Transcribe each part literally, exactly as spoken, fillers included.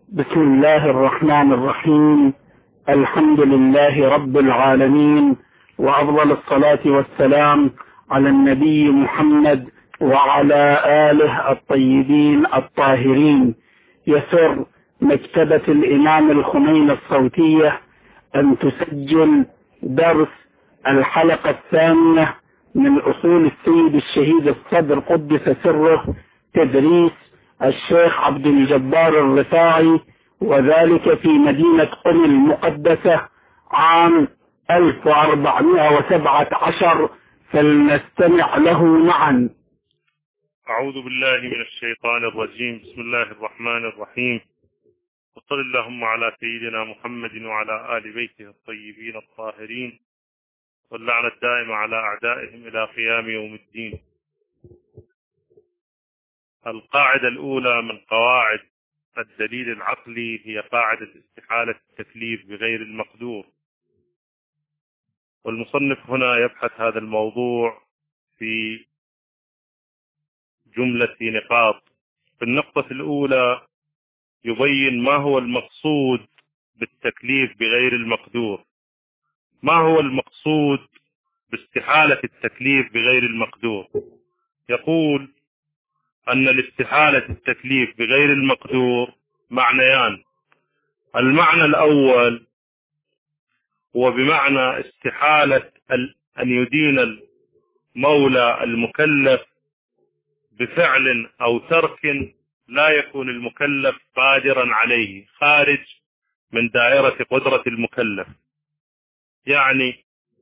بسم الله الرحمن الرحيم. الحمد لله رب العالمين، وأفضل الصلاة والسلام على النبي محمد وعلى آله الطيبين الطاهرين. يسر مكتبة الإمام الخميني الصوتية أن تسجل درس الحلقة الثانية من أصول السيد الشهيد الصدر قدس سره، تدريس الشيخ عبد الجبار الرفاعي، وذلك في مدينة قم المقدسة عام ألف وأربعمائة وسبعة عشر، فلنستمع له معا. أعوذ بالله من الشيطان الرجيم. بسم الله الرحمن الرحيم، وصل اللهم على سيدنا محمد وعلى آل بيته الطيبين الطاهرين، واللعنة الدائمة على أعدائهم إلى قيام يوم الدين. القاعدة الأولى من قواعد الدليل العقلي هي قاعدة استحالة التكليف بغير المقدور، والمصنف هنا يبحث هذا الموضوع في جملة نقاط. في النقطة الأولى يبين ما هو المقصود بالتكليف بغير المقدور. ما هو المقصود باستحالة التكليف بغير المقدور؟ يقول أن الاستحالة التكليف بغير المقدور معنيان. المعنى الأول هو بمعنى استحالة أن يدين المولى المكلف بفعل أو ترك لا يكون المكلف قادرا عليه، خارج من دائرة قدرة المكلف. يعني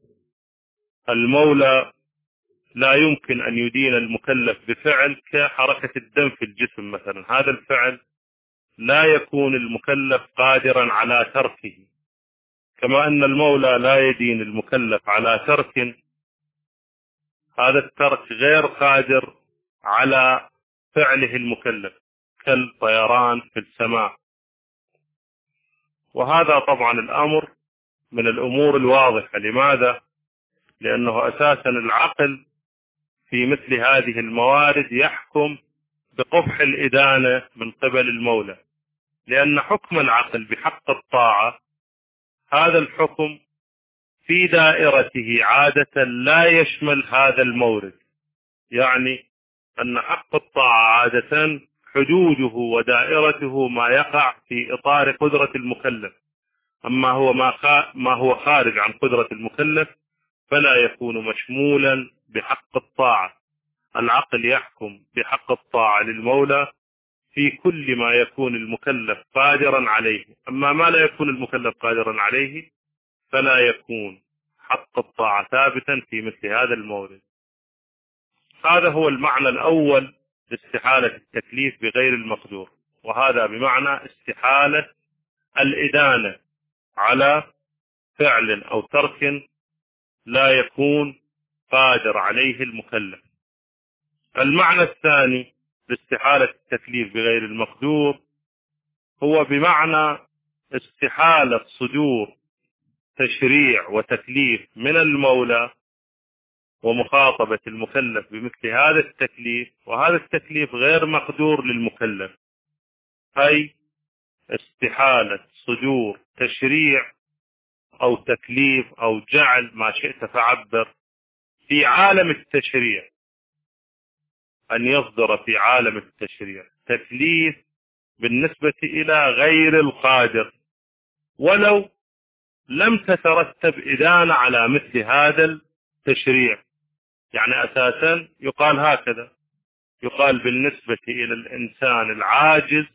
المولى لا يمكن أن يدين المكلف بفعل كحركة الدم في الجسم مثلا، هذا الفعل لا يكون المكلف قادرا على تركه، كما أن المولى لا يدين المكلف على ترك هذا الترك غير قادر على فعله المكلف، كالطيران في السماء. وهذا طبعا الأمر من الأمور الواضحة. لماذا؟ لأنه أساسا العقل في مثل هذه الموارد يحكم بقبح الإدانة من قبل المولى، لأن حكم العقل بحق الطاعة هذا الحكم في دائرته عادة لا يشمل هذا المورد. يعني أن حق الطاعة عادة حدوده ودائرته ما يقع في إطار قدرة المكلف، أما هو ما هو خارج عن قدرة المكلف فلا يكون مشمولا بحق الطاعة. العقل يحكم بحق الطاعة للمولى في كل ما يكون المكلف قادرا عليه، أما ما لا يكون المكلف قادرا عليه فلا يكون حق الطاعة ثابتا في مثل هذا المورد. هذا هو المعنى الأول لاستحالة التكليف بغير المقدور، وهذا بمعنى استحالة الإدانة على فعل أو ترك لا يكون قادر عليه المكلف. المعنى الثاني لاستحالة التكليف بغير المقدور هو بمعنى استحالة صدور تشريع وتكليف من المولى ومخاطبة المكلف بمثل هذا التكليف، وهذا التكليف غير مقدور للمكلف، أي استحالة صدور تشريع أو تكليف أو جعل ما شئت فعبر في عالم التشريع، أن يصدر في عالم التشريع تكليف بالنسبة إلى غير القادر، ولو لم تترتب إدانة على مثل هذا التشريع. يعني أساسا يقال هكذا، يقال بالنسبة إلى الإنسان العاجز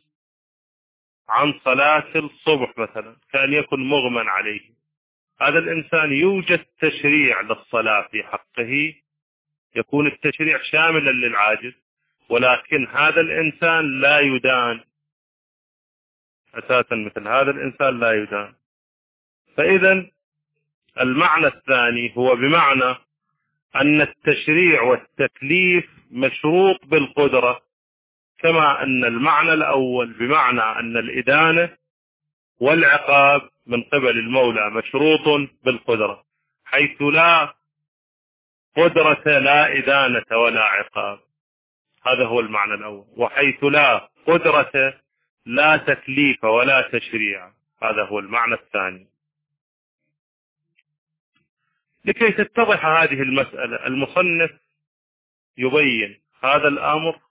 عن صلاة الصبح مثلا، كأن يكون مغمى عليه، هذا الإنسان يوجد تشريع للصلاة في حقه، يكون التشريع شاملا للعاجز، ولكن هذا الإنسان لا يدان، أساسا مثل هذا الإنسان لا يدان. فإذا المعنى الثاني هو بمعنى أن التشريع والتكليف مشروط بالقدرة، كما أن المعنى الأول بمعنى أن الإدانة والعقاب من قبل المولى مشروط بالقدرة، حيث لا قدرة لا إدانة ولا عقاب. هذا هو المعنى الأول. وحيث لا قدرة لا تكليف ولا تشريع. هذا هو المعنى الثاني. لكي تتضح هذه المسألة المصنف يبين هذا الأمر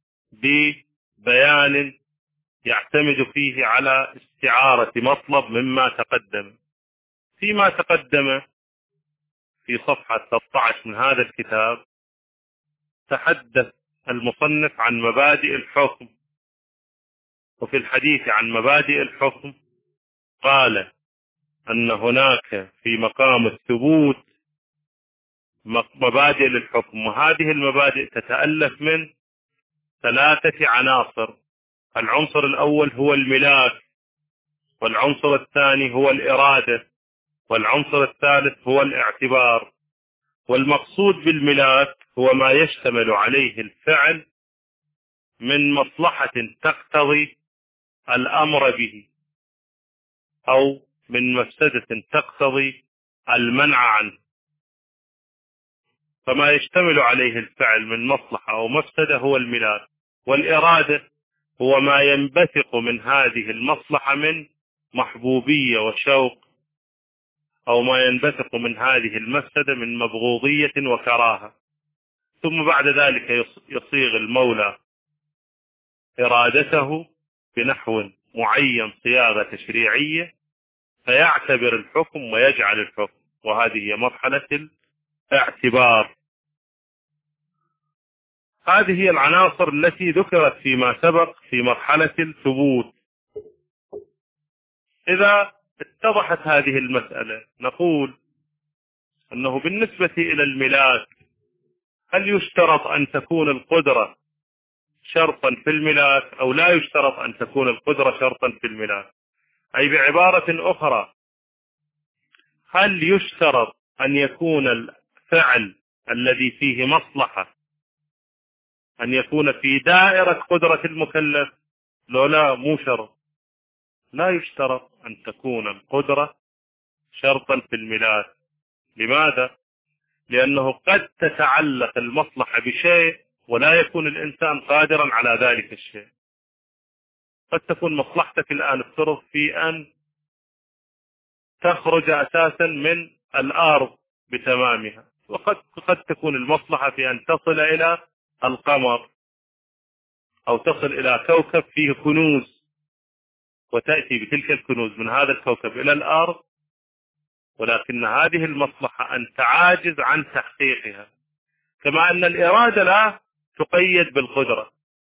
ببيان يعتمد فيه على استعارة مطلب مما تقدم. فيما تقدم في صفحة ثلاثة عشر من هذا الكتاب تحدث المصنف عن مبادئ الحكم، وفي الحديث عن مبادئ الحكم قال أن هناك في مقام الثبوت مبادئ للحكم، وهذه المبادئ تتألف من ثلاثة عناصر. العنصر الأول هو الملاك، والعنصر الثاني هو الإرادة، والعنصر الثالث هو الاعتبار. والمقصود بالملاك هو ما يشتمل عليه الفعل من مصلحة تقتضي الأمر به، أو من مفسدة تقتضي المنع عنه. فما يشتمل عليه الفعل من مصلحة أو مفسدة هو الملاك. والإرادة هو ما ينبثق من هذه المصلحة من محبوبية وشوق، أو ما ينبثق من هذه المفسدة من مبغوضية وكراهة. ثم بعد ذلك يصيغ المولى إرادته بنحو معين صياغة تشريعية، فيعتبر الحكم ويجعل الحكم، وهذه هي مرحلة الاعتبار. هذه هي العناصر التي ذكرت فيما سبق في مرحلة الثبوت. إذا اتضحت هذه المسألة نقول أنه بالنسبة إلى الملاك، هل يشترط أن تكون القدرة شرطا في الملاك أو لا يشترط أن تكون القدرة شرطا في الملاك؟ أي بعبارة أخرى، هل يشترط أن يكون الفعل الذي فيه مصلحة أن يكون في دائرة قدرة المكلف؟ لو لا، مو شرط. لا يشترط أن تكون القدرة شرطا في الملاك. لماذا؟ لأنه قد تتعلق المصلحة بشيء ولا يكون الإنسان قادرا على ذلك الشيء. قد تكون مصلحتك الآن افترض في أن تخرج أساسا من الأرض بتمامها، وقد قد تكون المصلحة في أن تصل إلى القمر أو تصل إلى كوكب فيه كنوز، وتأتي بتلك الكنوز من هذا الكوكب إلى الأرض، ولكن هذه المصلحة أنت عاجز عن تحقيقها. كما أن الإرادة لا تقيد بالقدرة،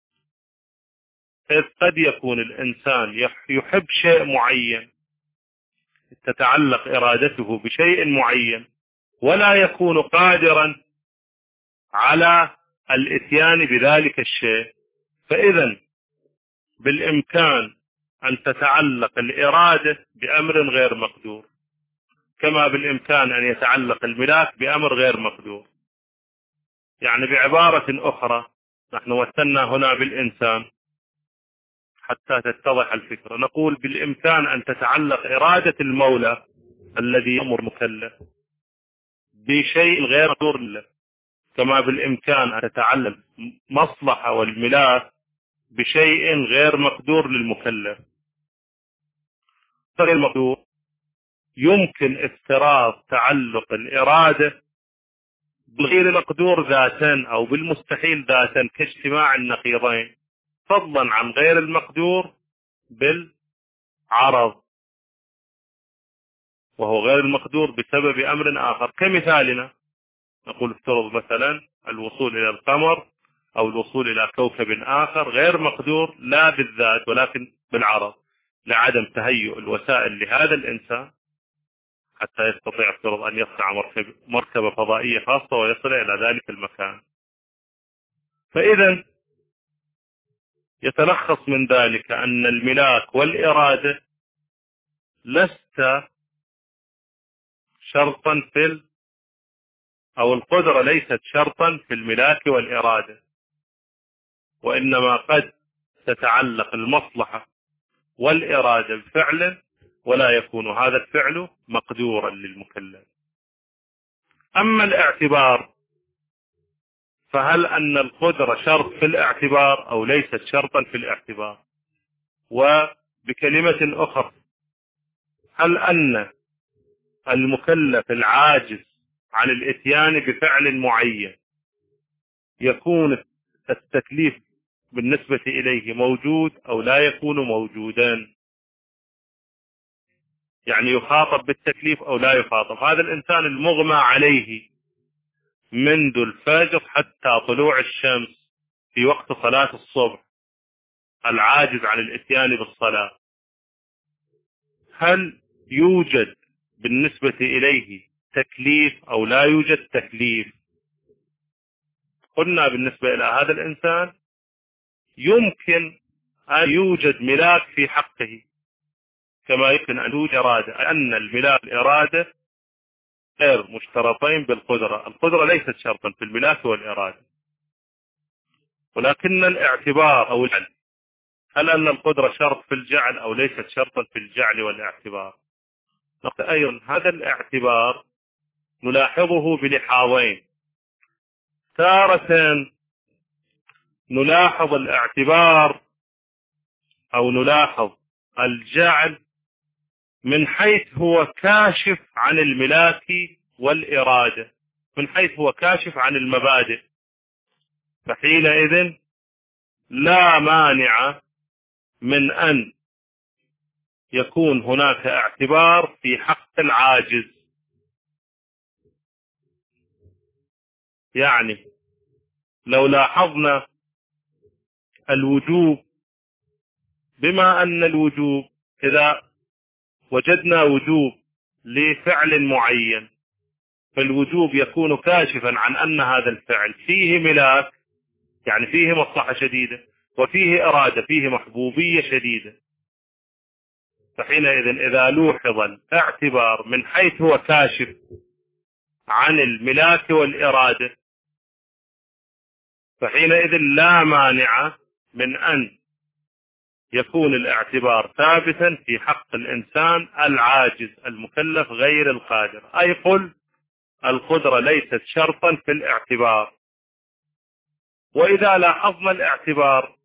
إذ قد يكون الإنسان يحب شيء معين، تتعلق إرادته بشيء معين، ولا يكون قادرا على الإتيان بذلك الشيء، فإذا بالإمكان أن تتعلق الإرادة بأمر غير مقدور، كما بالإمكان أن يتعلق الملاك بأمر غير مقدور. يعني بعبارة أخرى، نحن مثلنا هنا بالإنسان حتى تتضح الفكرة، نقول بالإمكان أن تتعلق إرادة المولى الذي يأمر مكلف بشيء غير مقدور له، كما بالإمكان أن تتعلق مصلحة والملاك بشيء غير مقدور للمكلف. غير مقدور يمكن افتراض تعلق الإرادة بالغير مقدور ذاتا أو بالمستحيل ذاتا كاجتماع النقيضين، فضلا عن غير المقدور بالعرض، وهو غير المقدور بسبب أمر آخر. كمثالنا نقول افترض مثلا الوصول إلى القمر أو الوصول إلى كوكب آخر غير مقدور لا بالذات ولكن بالعرض، لعدم تهيؤ الوسائل لهذا الإنسان حتى يستطيع افترض أن يصنع مركب مركبة فضائية خاصة ويصل إلى ذلك المكان. فإذا يتلخص من ذلك أن الملاك والإرادة لست شرطا في ال... أو القدرة ليست شرطا في الملاك والإرادة، وإنما قد تتعلق المصلحة والإرادة بفعل ولا يكون هذا الفعل مقدورا للمكلف. أما الاعتبار، فهل أن القدرة شرط في الاعتبار أو ليست شرطا في الاعتبار؟ وبكلمة أخرى، هل أن المكلف العاجز عن الإتيان بفعل معين يكون التكليف بالنسبة إليه موجود أو لا يكون موجودا؟ يعني يخاطب بالتكليف أو لا يخاطب. هذا الإنسان المغمى عليه منذ الفجر حتى طلوع الشمس في وقت صلاة الصبح، العاجز عن الإتيان بالصلاة، هل يوجد بالنسبة إليه تكليف أو لا يوجد تكليف؟ قلنا بالنسبة إلى هذا الإنسان يمكن أن يوجد ملاك في حقه، كما يمكن أن يوجد إرادة، أن الملاك الإرادة غير مشترطين بالقدرة. القدرة ليست شرطا في الملاك والإرادة، ولكن الاعتبار أو الجعل، هل أن القدرة شرط في الجعل أو ليست شرطا في الجعل والاعتبار؟ نقطة أيضا، هذا الاعتبار نلاحظه بلحاظين. تارة نلاحظ الاعتبار أو نلاحظ الجعل من حيث هو كاشف عن الملاك والإرادة، من حيث هو كاشف عن المبادئ، فحينئذ لا مانع من أن يكون هناك اعتبار في حق العاجز. يعني لو لاحظنا الوجوب، بما أن الوجوب إذا وجدنا وجوب لفعل معين، فالوجوب يكون كاشفا عن أن هذا الفعل فيه ملاك، يعني فيه مصلحة شديدة، وفيه إرادة، فيه محبوبية شديدة. فحينئذ إذا لوحظ الاعتبار من حيث هو كاشف عن الملاك والإرادة، فحينئذ لا مانع من أن يكون الاعتبار ثابتا في حق الإنسان العاجز المكلف غير القادر. أي قل القدرة ليست شرطا في الاعتبار. وإذا لاحظنا الاعتبار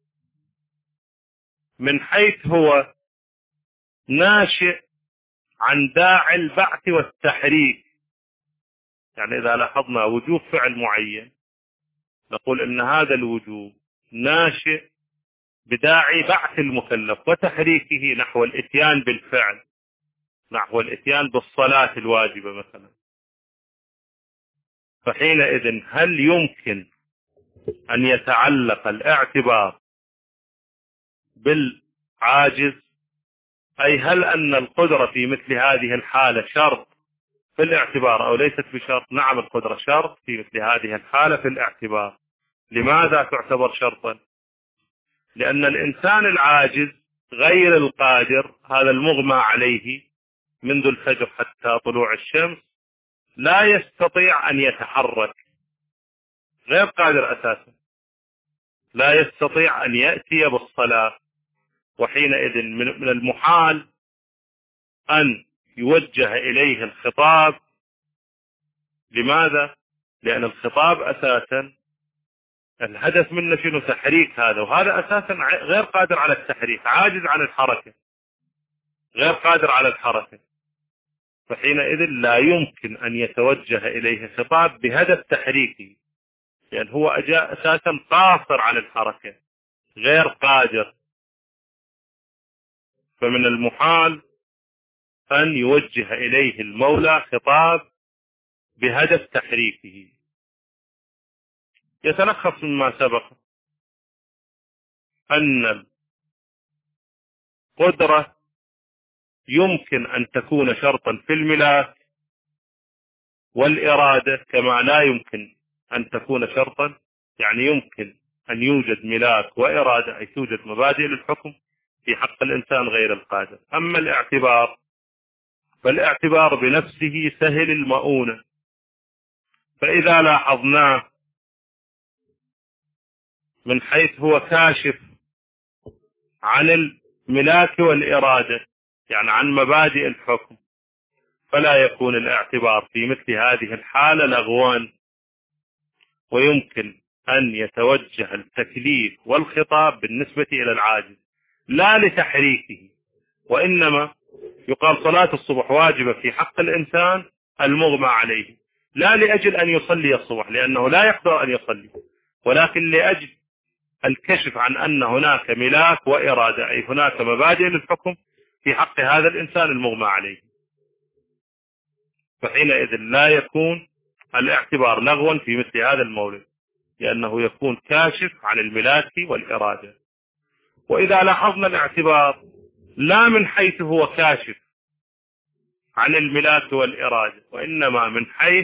من حيث هو ناشئ عن داعي البعث والتحريك، يعني إذا لاحظنا وجوب فعل معين نقول إن هذا الوجوب ناشئ بداعي بعث المكلف وتحريكه نحو الإتيان بالفعل، نحو الإتيان بالصلاة الواجبة مثلا. فحينئذ هل يمكن أن يتعلق الاعتبار بالعاجز؟ أي هل أن القدرة في مثل هذه الحالة شرط في الاعتبار أو ليست بشرط؟ نعم، القدرة شرط في مثل هذه الحالة في الاعتبار. لماذا تعتبر شرطا؟ لأن الإنسان العاجز غير القادر، هذا المغمى عليه منذ الفجر حتى طلوع الشمس، لا يستطيع أن يتحرك، غير قادر أساسا، لا يستطيع أن يأتي بالصلاة. وحينئذ من المحال أن يوجه إليه الخطاب. لماذا؟ لأن الخطاب أساسا الهدف منه شنو؟ تحريك هذا، وهذا أساسا غير قادر على التحريك، عاجز عن الحركة، غير قادر على الحركة. فحينئذ لا يمكن أن يتوجه إليه خطاب بهدف تحريكه، لأن هو أجاء أساسا قاصر عن الحركة، غير قادر. فمن المحال أن يوجه إليه المولى خطاب بهدف تحريكه. يتلخص مما سبق أن القدرة يمكن أن تكون شرطا في الملاك والإرادة، كما لا يمكن أن تكون شرطا، يعني يمكن أن يوجد ملاك وإرادة، أي توجد مبادئ للحكم في حق الإنسان غير القادر. أما الاعتبار فالاعتبار بنفسه سهل المؤونة، فإذا لاحظناه من حيث هو كاشف عن الملاك والإرادة، يعني عن مبادئ الحكم، فلا يكون الاعتبار في مثل هذه الحالة لغوا، ويمكن أن يتوجه التكليف والخطاب بالنسبة إلى العاجز. لا لتحريكه، وإنما يقال صلاة الصبح واجبة في حق الإنسان المغمى عليه، لا لأجل أن يصلي الصبح لأنه لا يقدر أن يصلي، ولكن لأجل الكشف عن أن هناك ملاك وإرادة، أي هناك مبادئ للحكم في حق هذا الإنسان المغمى عليه. فحينئذ لا يكون الاعتبار لغوا في مثل هذا المولد، لأنه يكون كاشف عن الملاك والإرادة. وإذا لاحظنا الاعتبار لا من حيث هو كاشف عن الملاك والإرادة، وإنما من حيث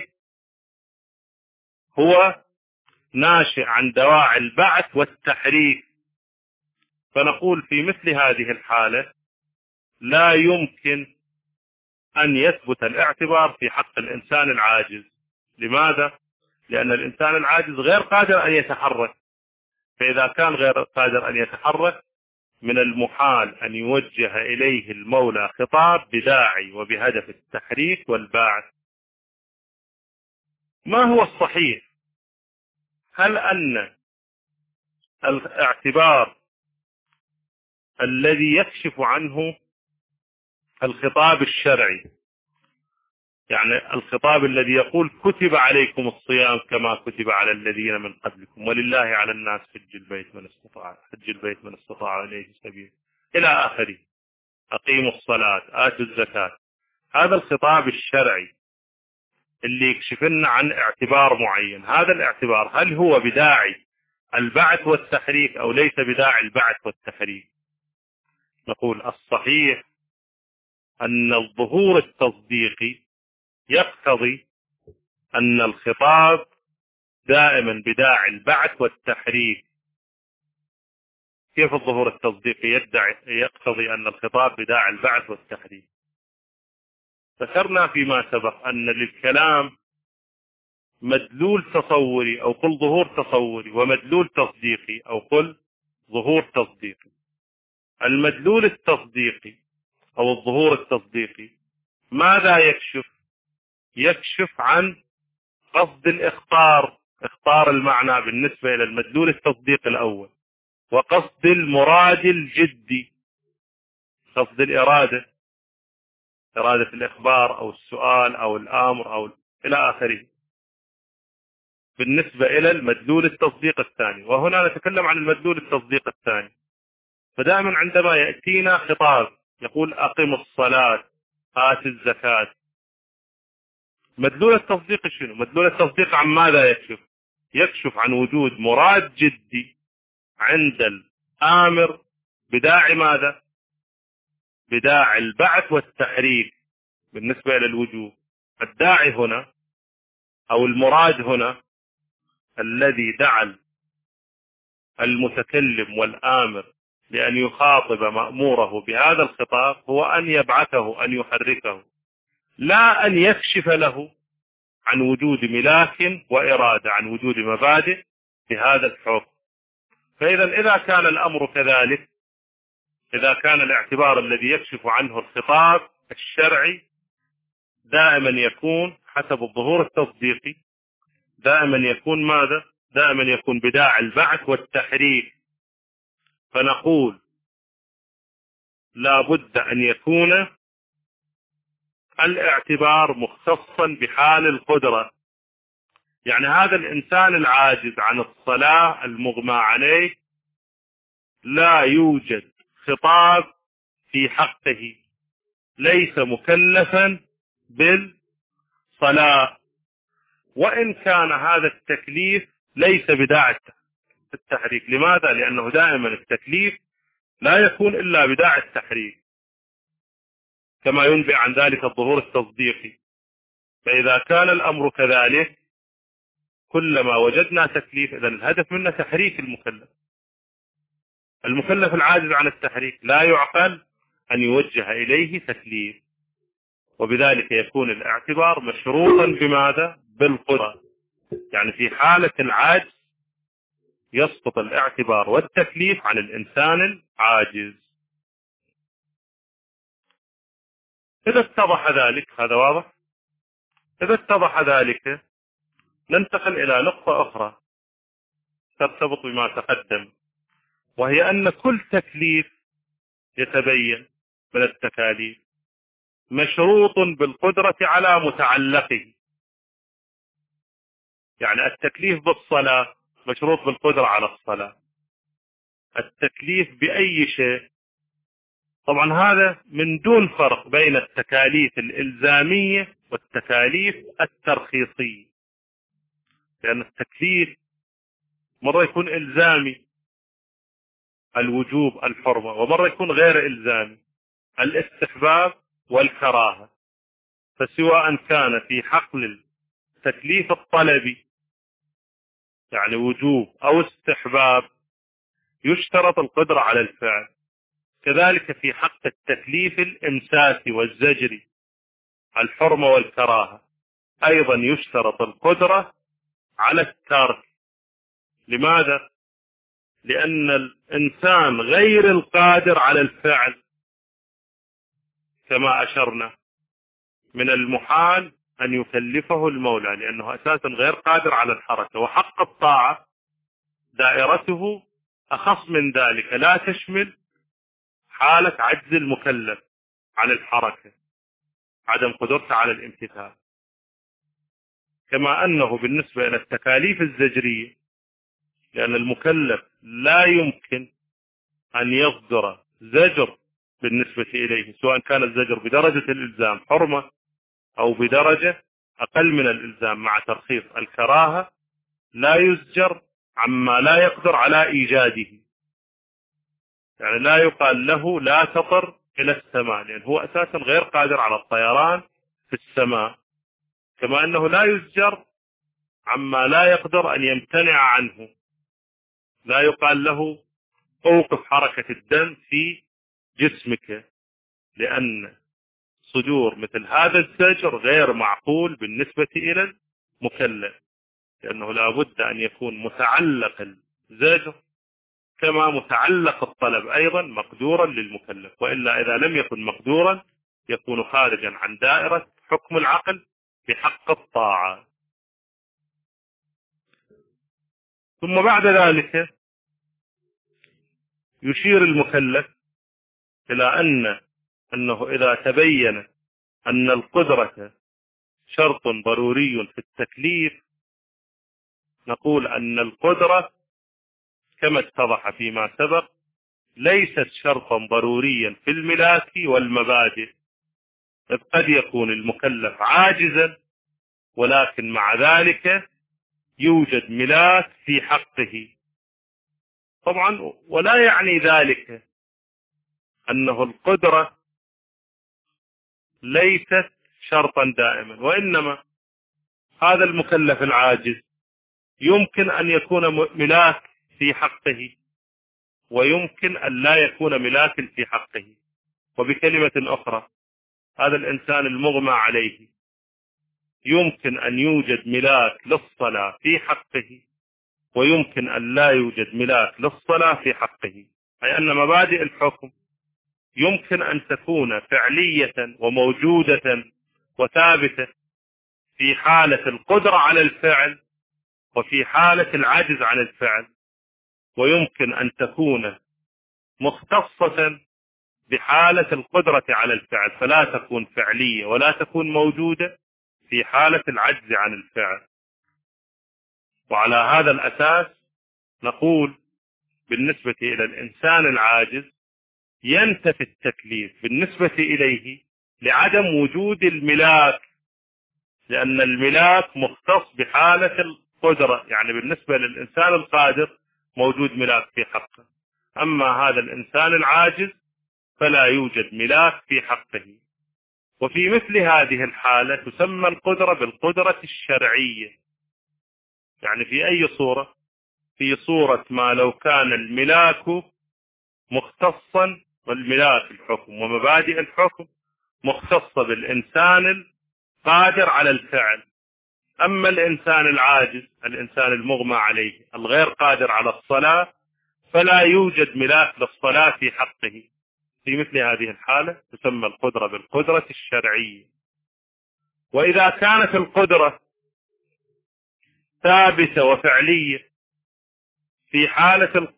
هو ناشئ عن دواعي البعث والتحريك، فنقول في مثل هذه الحالة لا يمكن أن يثبت الاعتبار في حق الإنسان العاجز. لماذا؟ لأن الإنسان العاجز غير قادر أن يتحرك، فإذا كان غير قادر أن يتحرك من المحال أن يوجه إليه المولى خطاب بداعي وبهدف التحريك والباعث. ما هو الصحيح؟ هل أن الاعتبار الذي يكشف عنه الخطاب الشرعي، يعني الخطاب الذي يقول كتب عليكم الصيام كما كتب على الذين من قبلكم ولله على الناس حج البيت من استطاع حج البيت من استطاع إليه سبيل إلى آخره، أقيموا الصلاة آتوا الزكاة، هذا الخطاب الشرعي اللي يكشف لنا عن اعتبار معين، هذا الاعتبار هل هو بداعي البعث والتحريك أو ليس بداعي البعث والتحريك؟ نقول الصحيح أن الظهور التصديقي يقتضي أن الخطاب دائما بداعي البعث والتحريك. كيف الظهور التصديقي يدعي يقتضي أن الخطاب بداعي البعث والتحريك؟ ذكرنا فيما سبق أن للكلام مدلول تصوري أو قل ظهور تصوري ومدلول تصديقي أو قل ظهور تصديقي. المدلول التصديقي أو الظهور التصديقي ماذا يكشف؟ يكشف عن قصد الإخطار، إخطار المعنى بالنسبة إلى المدلول التصديقي الأول، وقصد المراد الجدي، قصد الإرادة، إرادة الإخبار أو السؤال أو الأمر أو إلى آخره، بالنسبة إلى المدلول التصديق الثاني. وهنا نتكلم عن المدلول التصديق الثاني. فدائما عندما يأتينا خطاب يقول أقم الصلاة آت الزكاة، مدلول التصديق شنو؟ مدلول التصديق عن ماذا يكشف؟ يكشف عن وجود مراد جدي عند الآمر بداعي ماذا؟ بداعي البعث والتحريك بالنسبة إلى الوجوب. الداعي هنا أو المراد هنا الذي دعا المتكلم والآمر لأن يخاطب مأموره بهذا الخطاب هو أن يبعثه، أن يحركه، لا أن يكشف له عن وجود ملاك وإرادة، عن وجود مبادئ بهذا الحكم. فإذا إذا كان الأمر كذلك، إذا كان الاعتبار الذي يكشف عنه الخطاب الشرعي دائما يكون حسب الظهور التصديقي، دائما يكون ماذا؟ دائما يكون بداعي البعث والتحريك. فنقول لا بد أن يكون الاعتبار مختصا بحال القدرة، يعني هذا الإنسان العاجز عن الصلاة المغمى عليه لا يوجد خطاب في حقه، ليس مكلفا بالصلاة، وإن كان هذا التكليف ليس بداعي التحريك. لماذا؟ لأنه دائما التكليف لا يكون إلا بداعي التحريك، كما ينبئ عن ذلك الظهور التصديقي. فإذا كان الأمر كذلك كلما وجدنا تكليف إذن الهدف منه تحريك المكلف. المكلف العاجز عن التحريك لا يعقل أن يوجه إليه تكليف، وبذلك يكون الاعتبار مشروطا بماذا؟ بالقدرة. يعني في حالة العجز يسقط الاعتبار والتكليف عن الإنسان العاجز. إذا اتضح ذلك، هذا واضح؟ إذا اتضح ذلك ننتقل إلى نقطة أخرى ترتبط بما تقدم، وهي أن كل تكليف يتبين من التكاليف مشروط بالقدرة على متعلقه. يعني التكليف بالصلاة مشروط بالقدرة على الصلاة، التكليف بأي شيء. طبعا هذا من دون فرق بين التكاليف الإلزامية والتكاليف الترخيصية، لأن التكليف مرة يكون إلزامي الوجوب الحرمة، ومرة يكون غير إلزامي الاستحباب والكراهة. فسواء كان في حقل التكليف الطلبي يعني وجوب أو استحباب يشترط القدرة على الفعل، كذلك في حق التكليف الإمساكي والزجري الحرمة والكراهة أيضا يشترط القدرة على الترك. لماذا؟ لأن الإنسان غير القادر على الفعل كما أشرنا، من المحال أن يكلفه المولى لأنه أساسا غير قادر على الحركة. وحق الطاعة دائرته أخص من ذلك، لا تشمل حالة عجز المكلف عن الحركة، عدم قدرته على الامتثال. كما أنه بالنسبة إلى التكاليف الزجرية، لأن المكلف لا يمكن أن يصدر زجر بالنسبة إليه، سواء كان الزجر بدرجة الإلزام حرمة أو بدرجة أقل من الإلزام مع ترخيص الكراهة، لا يزجر عما لا يقدر على إيجاده. يعني لا يقال له لا تطر إلى السماء، لأن هو أساسا غير قادر على الطيران في السماء. كما أنه لا يزجر عما لا يقدر أن يمتنع عنه، لا يقال له أوقف حركة الدم في جسمك، لأن صدور مثل هذا الزجر غير معقول بالنسبة إلى المكلف، لأنه لا بد أن يكون متعلق الزجر كما متعلق الطلب أيضا مقدورا للمكلف، وإلا إذا لم يكن مقدورا يكون خارجا عن دائرة حكم العقل بحق الطاعة. ثم بعد ذلك يشير المكلف إلى أن أنه إذا تبين أن القدرة شرط ضروري في التكليف، نقول أن القدرة كما اتضح فيما سبق ليست شرطا ضروريا في الملاك والمبادئ، إذ قد يكون المكلف عاجزا ولكن مع ذلك يوجد ملاك في حقه. طبعا ولا يعني ذلك أنه القدرة ليست شرطا دائما، وإنما هذا المكلف العاجز يمكن أن يكون ملاك في حقه ويمكن أن لا يكون ملاك في حقه. وبكلمة أخرى، هذا الإنسان المغمى عليه يمكن أن يوجد ملاك للصلاة في حقه ويمكن أن لا يوجد ملاك للصلاة في حقه، أي أن مبادئ الحكم يمكن أن تكون فعلية وموجودة وثابتة في حالة القدرة على الفعل وفي حالة العجز عن الفعل، ويمكن أن تكون مختصة بحالة القدرة على الفعل فلا تكون فعلية ولا تكون موجودة في حالة العجز عن الفعل. وعلى هذا الأساس نقول بالنسبة إلى الإنسان العاجز ينتفي التكليف بالنسبة إليه لعدم وجود الملاك، لأن الملاك مختص بحالة القدرة، يعني بالنسبة للإنسان القادر موجود ملاك في حقه، أما هذا الإنسان العاجز فلا يوجد ملاك في حقه. وفي مثل هذه الحالة تسمى القدرة بالقدرة الشرعية. يعني في أي صورة؟ في صورة ما لو كان الملاك مختصا، والملاك الحكم ومبادئ الحكم مختصة بالإنسان القادر على الفعل، أما الإنسان العاجز الإنسان المغمى عليه الغير قادر على الصلاة فلا يوجد ملاك للصلاة في حقه. في مثل هذه الحالة تسمى القدرة بالقدرة الشرعية. وإذا كانت القدرة ثابتة وفعلية في حالة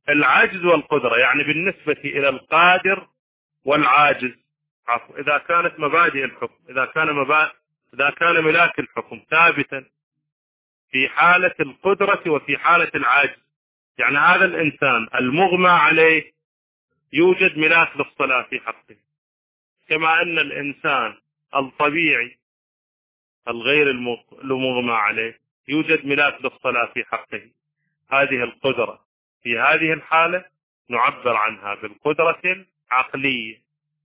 العجز والقدرة، يعني بالنسبة إلى القادر والعاجز، عفوا، إذا كانت مبادئ الحكم، إذا كان مبادئ إذا كان ملاك الحكم ثابتا في حالة القدرة وفي حالة العجز، يعني هذا الإنسان المغمى عليه يوجد ملاك للصلاة في حقه، كما أن الإنسان الطبيعي الغير المغمى عليه يوجد ملاك للصلاة في حقه. هذه القدرة في هذه الحالة نعبر عنها بالقدرة العقلية.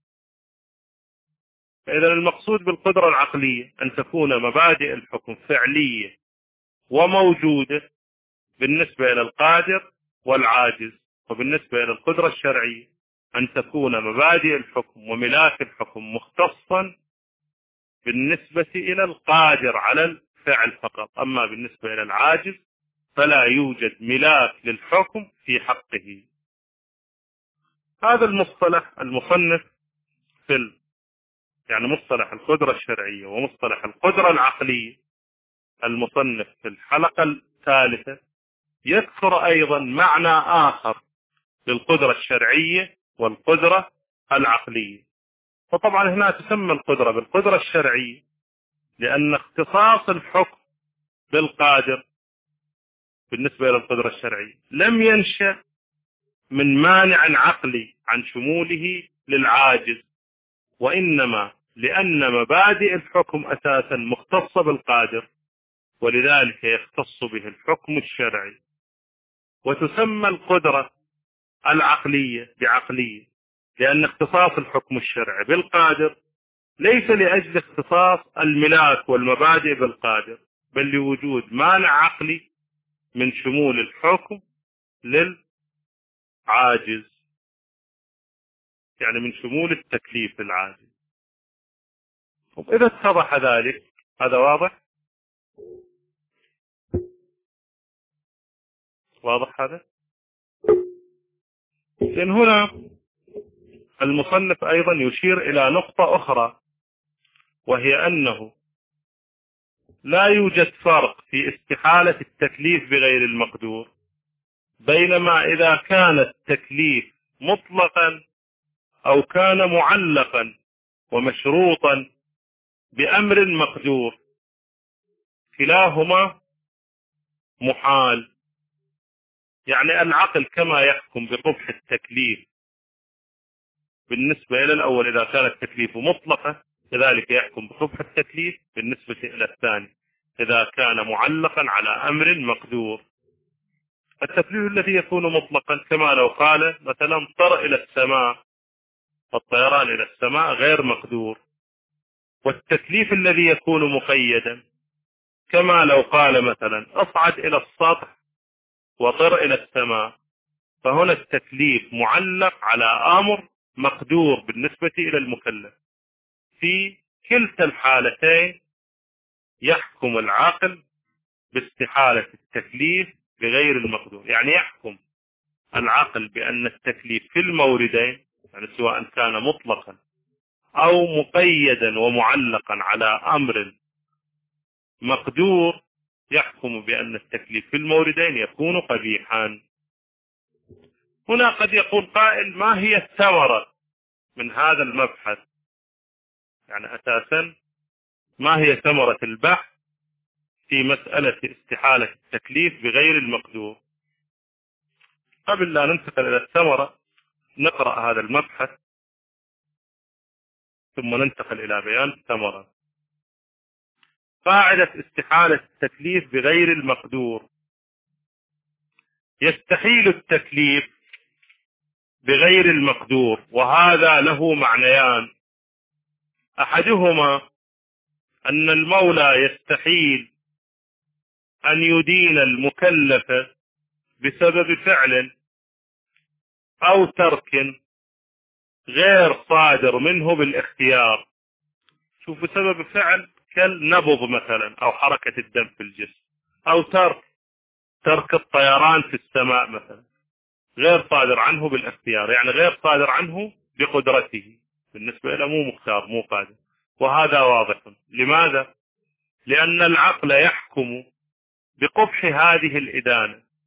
فإذا المقصود بالقدرة العقلية أن تكون مبادئ الحكم فعلية وموجودة بالنسبة إلى القادر والعاجز، وبالنسبة إلى القدرة الشرعية أن تكون مبادئ الحكم وملاك الحكم مختصا بالنسبة إلى القادر على الفعل فقط، أما بالنسبة إلى العاجز فلا يوجد ملاك للحكم في حقه. هذا المصطلح المصنف في ال... يعني مصطلح القدرة الشرعية ومصطلح القدرة العقلية، المصنف في الحلقة الثالثة يذكر أيضا معنى آخر للقدرة الشرعية والقدرة العقلية. وطبعا هنا تسمى القدرة بالقدرة الشرعية لأن اختصاص الحكم بالقادر بالنسبة إلى القدرة الشرعية لم ينشأ من مانع عقلي عن شموله للعاجز، وإنما لأن مبادئ الحكم أساسا مختصة بالقادر، ولذلك يختص به الحكم الشرعي. وتسمى القدرة العقلية بعقلية لأن اختصاص الحكم الشرعي بالقادر ليس لأجل اختصاص الملاك والمبادئ بالقادر، بل لوجود مانع عقلي من شمول الحكم للعاجز، يعني من شمول التكليف للعاجز. إذا اتضح ذلك، هذا واضح؟ واضح هذا؟ لأن هنا المصنف أيضا يشير إلى نقطة أخرى، وهي أنه لا يوجد فرق في استحالة التكليف بغير المقدور، بينما إذا كان التكليف مطلقا أو كان معلقا ومشروطا بأمر مقدور كلاهما محال. يعني العقل كما يحكم بقبح التكليف بالنسبة إلى الأول إذا كان التكليف مطلقا، كذلك يحكم بقبح التكليف بالنسبة إلى الثاني إذا كان معلقا على أمر مقدور. التكليف الذي يكون مطلقا كما لو قال مثلا طر إلى السماء، والطيران إلى السماء غير مقدور. والتكليف الذي يكون مقيدا كما لو قال مثلا اصعد إلى السطح وطر إلى السماء، فهنا التكليف معلق على أمر مقدور بالنسبة إلى المكلف. في كلتا الحالتين يحكم العقل باستحالة التكليف بغير المقدور، يعني يحكم العقل بأن التكليف في الموردين، يعني سواء كان مطلقا أو مقيدا ومعلقا على أمر مقدور، يحكم بأن التكليف في الموردين يكون قبيحا. هنا قد يقول قائل: ما هي الثمرة من هذا المبحث؟ يعني أساسا ما هي ثمرة البحث في مسألة استحالة التكليف بغير المقدور؟ قبل لا ننتقل إلى الثمرة نقرأ هذا المبحث ثم ننتقل إلى بيان الثمرة. قاعدة استحالة التكليف بغير المقدور: يستحيل التكليف بغير المقدور، وهذا له معنيان: أحدهما أن المولى يستحيل أن يدين المكلف بسبب فعل أو ترك غير صادر منه بالاختيار. شوف، بسبب فعل كالنبض مثلا أو حركة الدم في الجسم، أو ترك ترك الطيران في السماء مثلا غير صادر عنه بالاختيار، يعني غير صادر عنه بقدرته، بالنسبة له مو مختار مو قادر. وهذا واضح. لماذا؟ لأن العقل يحكم بقبح هذه الإدانة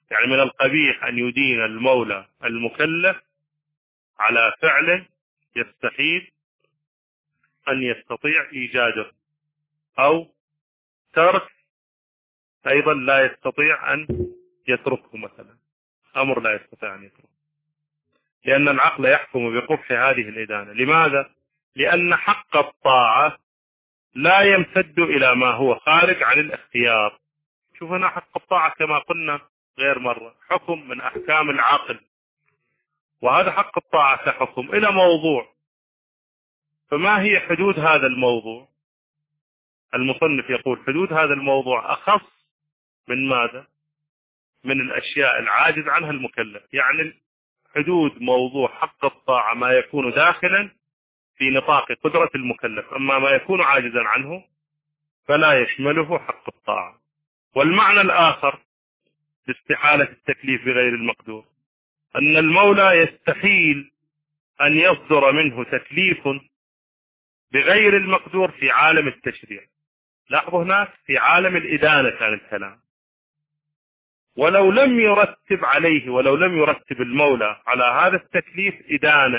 يعني من القبيح أن يدين المولى المكلف على فعل يستحيل أن يستطيع إيجاده، أو ترك أيضا لا يستطيع أن يتركه، مثلا أمر لا يستطيع أن يتركه، لأن العقل يحكم بقبح هذه الإدانة. لماذا؟ لأن حق الطاعة لا يمتد إلى ما هو خارج عن الاختيار. شوف هنا حق الطاعة كما قلنا غير مرة حكم من أحكام العقل، وهذا حق الطاعة كحكم إلى موضوع. فما هي حدود هذا الموضوع؟ المصنف يقول حدود هذا الموضوع أخص من ماذا؟ من الأشياء العاجز عنها المكلف. يعني حدود موضوع حق الطاعة ما يكون داخلا في نطاق قدرة المكلف، أما ما يكون عاجزا عنه فلا يشمله حق الطاعة. والمعنى الآخر لاستحالة التكليف بغير المقدور أن المولى يستحيل أن يصدر منه تكليف بغير المقدور في عالم التشريع. لاحظوا هناك في عالم الإدانة كان الكلام، ولو لم يرتب عليه ولو لم يرتب المولى على هذا التكليف إدانة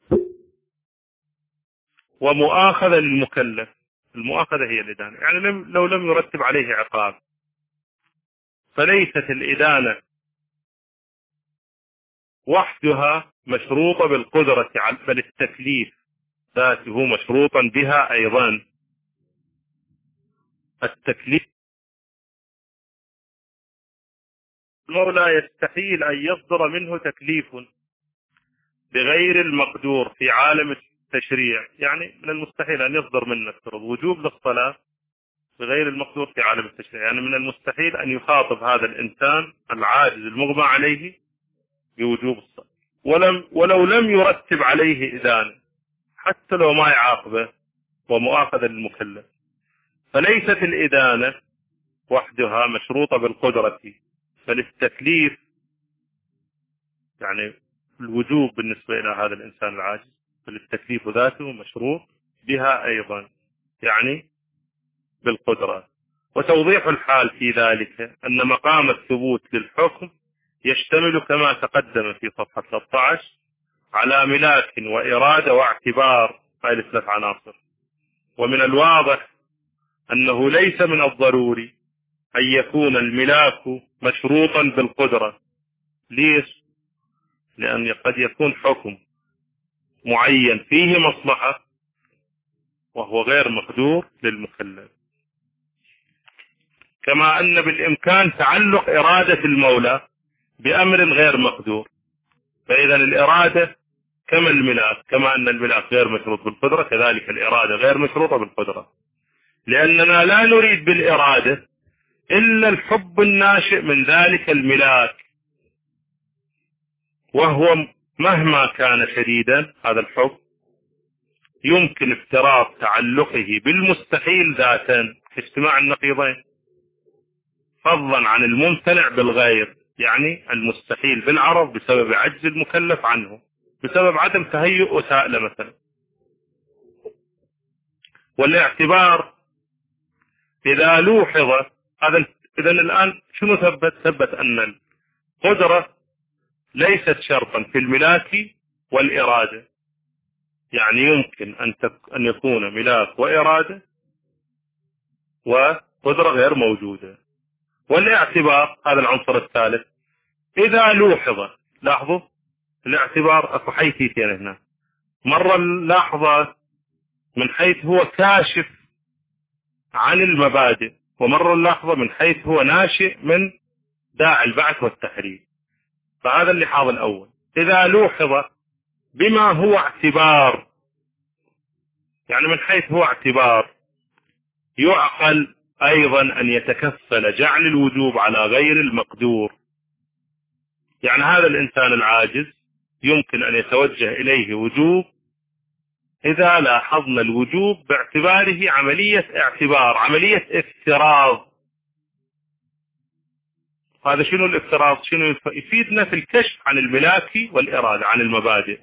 ومؤاخذة للمكلف، المؤاخذة هي الإدانة، يعني لو لم يرتب عليه عقاب، فليست الإدانة وحدها مشروطة بالقدرة، بل التكليف ذاته مشروطا بها أيضا. التكليف المولى يستحيل أن يصدر منه تكليف بغير المقدور في عالم التشريع، يعني من المستحيل أن يصدر منه وجوب للصلاة بغير المقدور في عالم التشريع، يعني من المستحيل أن يخاطب هذا الإنسان العاجز المغمى عليه بوجوب الصلاة ولم ولو لم يرتب عليه إدانة، حتى لو ما يعاقبه ومؤاخذة للمكلف. فليست الإدانة وحدها مشروطة بالقدرة، بل التكليف يعني الوجوب بالنسبة إلى هذا الإنسان العاجز، بل التكليف ذاته مشروط بها أيضا، يعني بالقدرة. وتوضيح الحال في ذلك أن مقام الثبوت للحكم يشتمل كما تقدم في صفحة ثلاثة عشر على ملاك وإرادة واعتبار، هذه الثلاث عناصر. ومن الواضح أنه ليس من الضروري أن يكون الملاك مشروطا بالقدرة. ليش؟ لأن قد يكون حكم معين فيه مصلحة وهو غير مقدور للمكلف، كما أن بالإمكان تعلق إرادة المولى بأمر غير مقدور. فإذا الإرادة كما الملاك، كما أن الملاك غير مشروط بالقدرة، كذلك الإرادة غير مشروطة بالقدرة، لأننا لا نريد بالإرادة إلا الحب الناشئ من ذلك الملاك، وهو مهما كان شديدا هذا الحب يمكن افتراض تعلقه بالمستحيل ذاتا في اجتماع النقيضين، فضلا عن الممتنع بالغير، يعني المستحيل بالعرض بسبب عجز المكلف عنه، بسبب عدم تهيؤ وسائل مثلا. والاعتبار إذا لوحظ هذا، إذا الآن شنو ثبت؟ ثبت أن القدرة ليست شرطا في الملاك والإرادة، يعني يمكن أن أن يكون ملاك وإرادة وقدرة غير موجودة. والاعتبار هذا العنصر الثالث إذا لوحظ، لاحظوا الاعتبار أكو حيثيتين هنا، مرة لاحظة من حيث هو كاشف عن المبادئ، ومرة لاحظة من حيث هو ناشئ من داعي البعث والتحرير. فهذا اللحاظ الأول. إذا لوحظ بما هو اعتبار، يعني من حيث هو اعتبار يعقل أيضا أن يتكفل جعل الوجوب على غير المقدور، يعني هذا الإنسان العاجز يمكن أن يتوجه إليه وجوب إذا لاحظنا الوجوب باعتباره عملية اعتبار، عملية افتراض. هذا شنو الافتراض؟ شنو يفيدنا في الكشف عن الملاك والإرادة، عن المبادئ.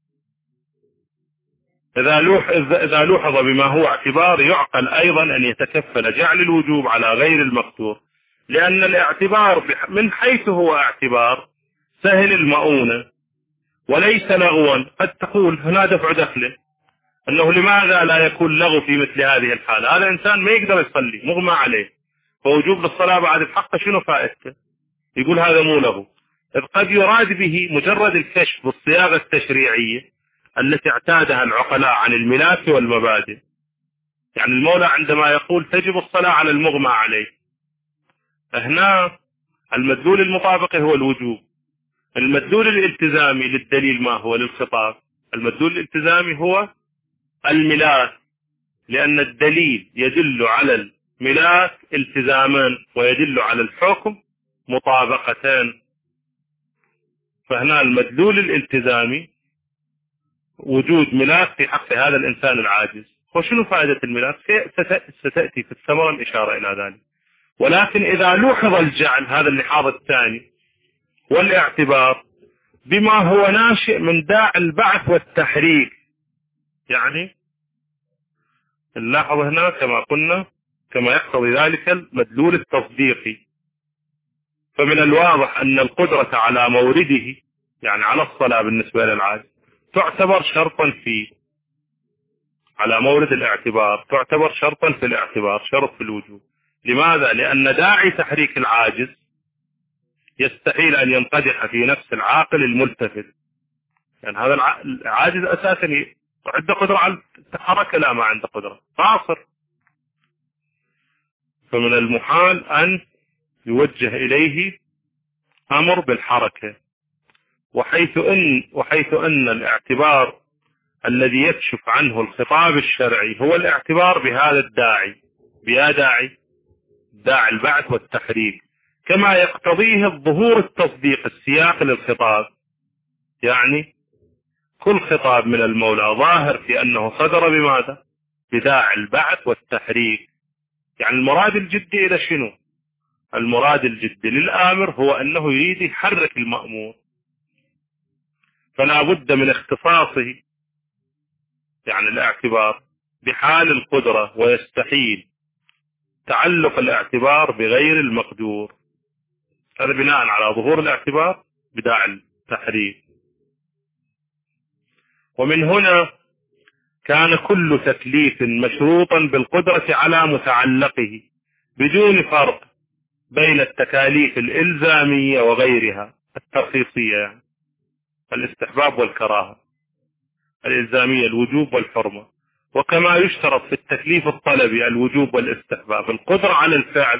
إذا لوحظ إذا لوحظ بما هو اعتبار يعقل أيضا أن يتكفل جعل الوجوب على غير المقدور، لأن الاعتبار من حيث هو اعتبار سهل المؤونة وليس لغوا. قد تقول هنا دفع دخله، أنه لماذا لا يكون لغو في مثل هذه الحالة؟ هذا إنسان ما يقدر يصلي مغمى عليه، فوجوب الصلاة بعد بحقه شنو فائدته؟ يقول هذا مو لغو. إذ قد يراد به مجرد الكشف بالصياغة التشريعية التي اعتادها العقلاء عن الملاك والمبادئ. يعني المولى عندما يقول تجب الصلاة على المغمى عليه، هنا المدلول المطابق هو الوجوب. المدلول الالتزامي للدليل ما هو للخطاب؟ المدلول الالتزامي هو الملاك، لأن الدليل يدل على الملاك التزاما ويدل على الحكم مطابقتان. فهنا المدلول الالتزامي وجود ملاك في حق هذا الإنسان العاجز. وشنو فائدة الملاك؟ ستأتي في الثمرة الإشارة إلى ذلك. ولكن إذا لوحظ الجعل، هذا اللحاظ الثاني، والاعتبار بما هو ناشئ من داعي البعث والتحريك، يعني نلاحظ هنا كما قلنا كما يقتضي ذلك المدلول التصديقي. فمن الواضح أن القدرة على مورده، يعني على الصلاة بالنسبة للعاجز، تعتبر شرطا في على مورد الاعتبار، تعتبر شرطا في الاعتبار، شرط في الوجوب. لماذا؟ لأن داعي تحريك العاجز يستحيل أن ينقدح في نفس العاقل الملتفت. يعني هذا العاجز أساسا عنده قدرة على التحرك؟ لا، ما عنده قدرة، قاصر. فمن المحال أن يوجه إليه أمر بالحركة. وحيث أن, وحيث أن الاعتبار الذي يكشف عنه الخطاب الشرعي هو الاعتبار بهذا الداعي، بيا داعي، داعي البعث والتحريك، كما يقتضيه الظهور التصديق السياق للخطاب. يعني كل خطاب من المولى ظاهر في أنه صدر بماذا؟ بداعي البعث والتحريك. يعني المراد الجدي إلى شنو؟ المراد الجدي للآمر هو أنه يريد يحرك المأمور، فلا بد من اختصاصه، يعني الاعتبار، بحال القدرة، ويستحيل تعلق الاعتبار بغير المقدور. هذا بناء على ظهور الاعتبار بداعي التحريك. ومن هنا كان كل تكليف مشروطا بالقدرة على متعلقه، بدون فرق بين التكاليف الإلزامية وغيرها التخصيصية، يعني الاستحباب والكراهة، الإلزامية الوجوب والحرمة. وكما يشترط في التكليف الطلبي الوجوب والاستحباب القدرة على الفعل،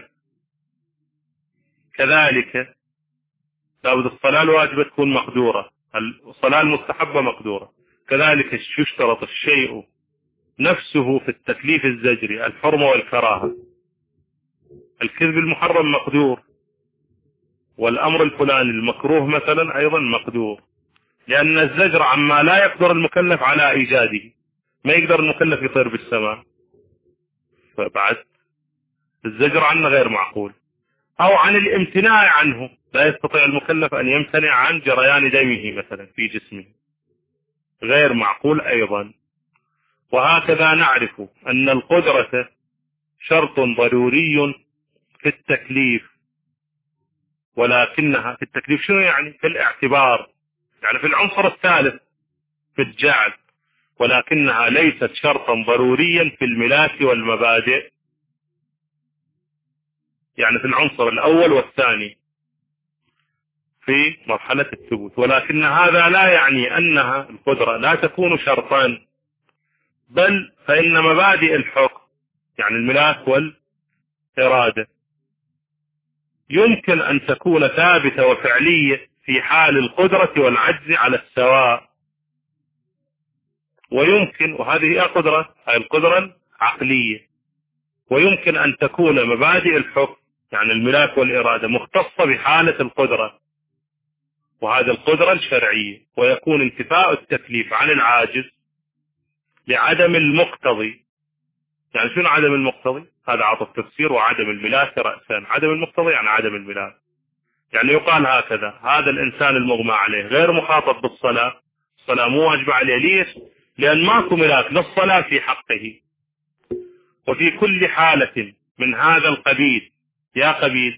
كذلك لابد الصلاة الواجبة تكون مقدورة، الصلاة المستحبة مقدورة. كذلك يشترط الشيء نفسه في التكليف الزجري الحرمة والكراهة. الكذب المحرم مقدور، والأمر الفلاني المكروه مثلا أيضا مقدور، لأن الزجر عما لا يقدر المكلف على إيجاده. ما يقدر المكلف يطير بالسماء، فبعد الزجر عنه غير معقول. أو عن الامتناع عنه، لا يستطيع المكلف أن يمتنع عن جريان دمه مثلا في جسمه، غير معقول أيضا. وهكذا نعرف أن القدرة شرط ضروري في التكليف، ولكنها في التكليف شنو يعني؟ في الاعتبار، يعني في العنصر الثالث في الجعل، ولكنها ليست شرطا ضروريا في الملاك والمبادئ، يعني في العنصر الأول والثاني في مرحلة الثبوت. ولكن هذا لا يعني أنها القدرة لا تكون شرطان، بل فإن مبادئ الحكم، يعني الملاك والإرادة، يمكن أن تكون ثابتة وفعلية في حال القدرة والعجز على السواء. ويمكن، وهذه هي قدرة، هي القدرة العقلية، ويمكن أن تكون مبادئ الحكم، يعني الملاك والإرادة، مختصة بحالة القدرة، وهذا القدرة الشرعية، ويكون انتفاء التكليف عن العاجز لعدم المقتضي. يعني شنو عدم المقتضي؟ هذا عطف تفسير. وعدم الملاك رأسا، عدم المقتضي يعني عدم الملاك. يعني يقال هكذا: هذا الإنسان المغمى عليه غير مخاطب بالصلاة، الصلاة مو واجبة عليه. ليش؟ لأن ماكو ملاك للصلاة في حقه. وفي كل حالة من هذا القبيل، يا قبيل،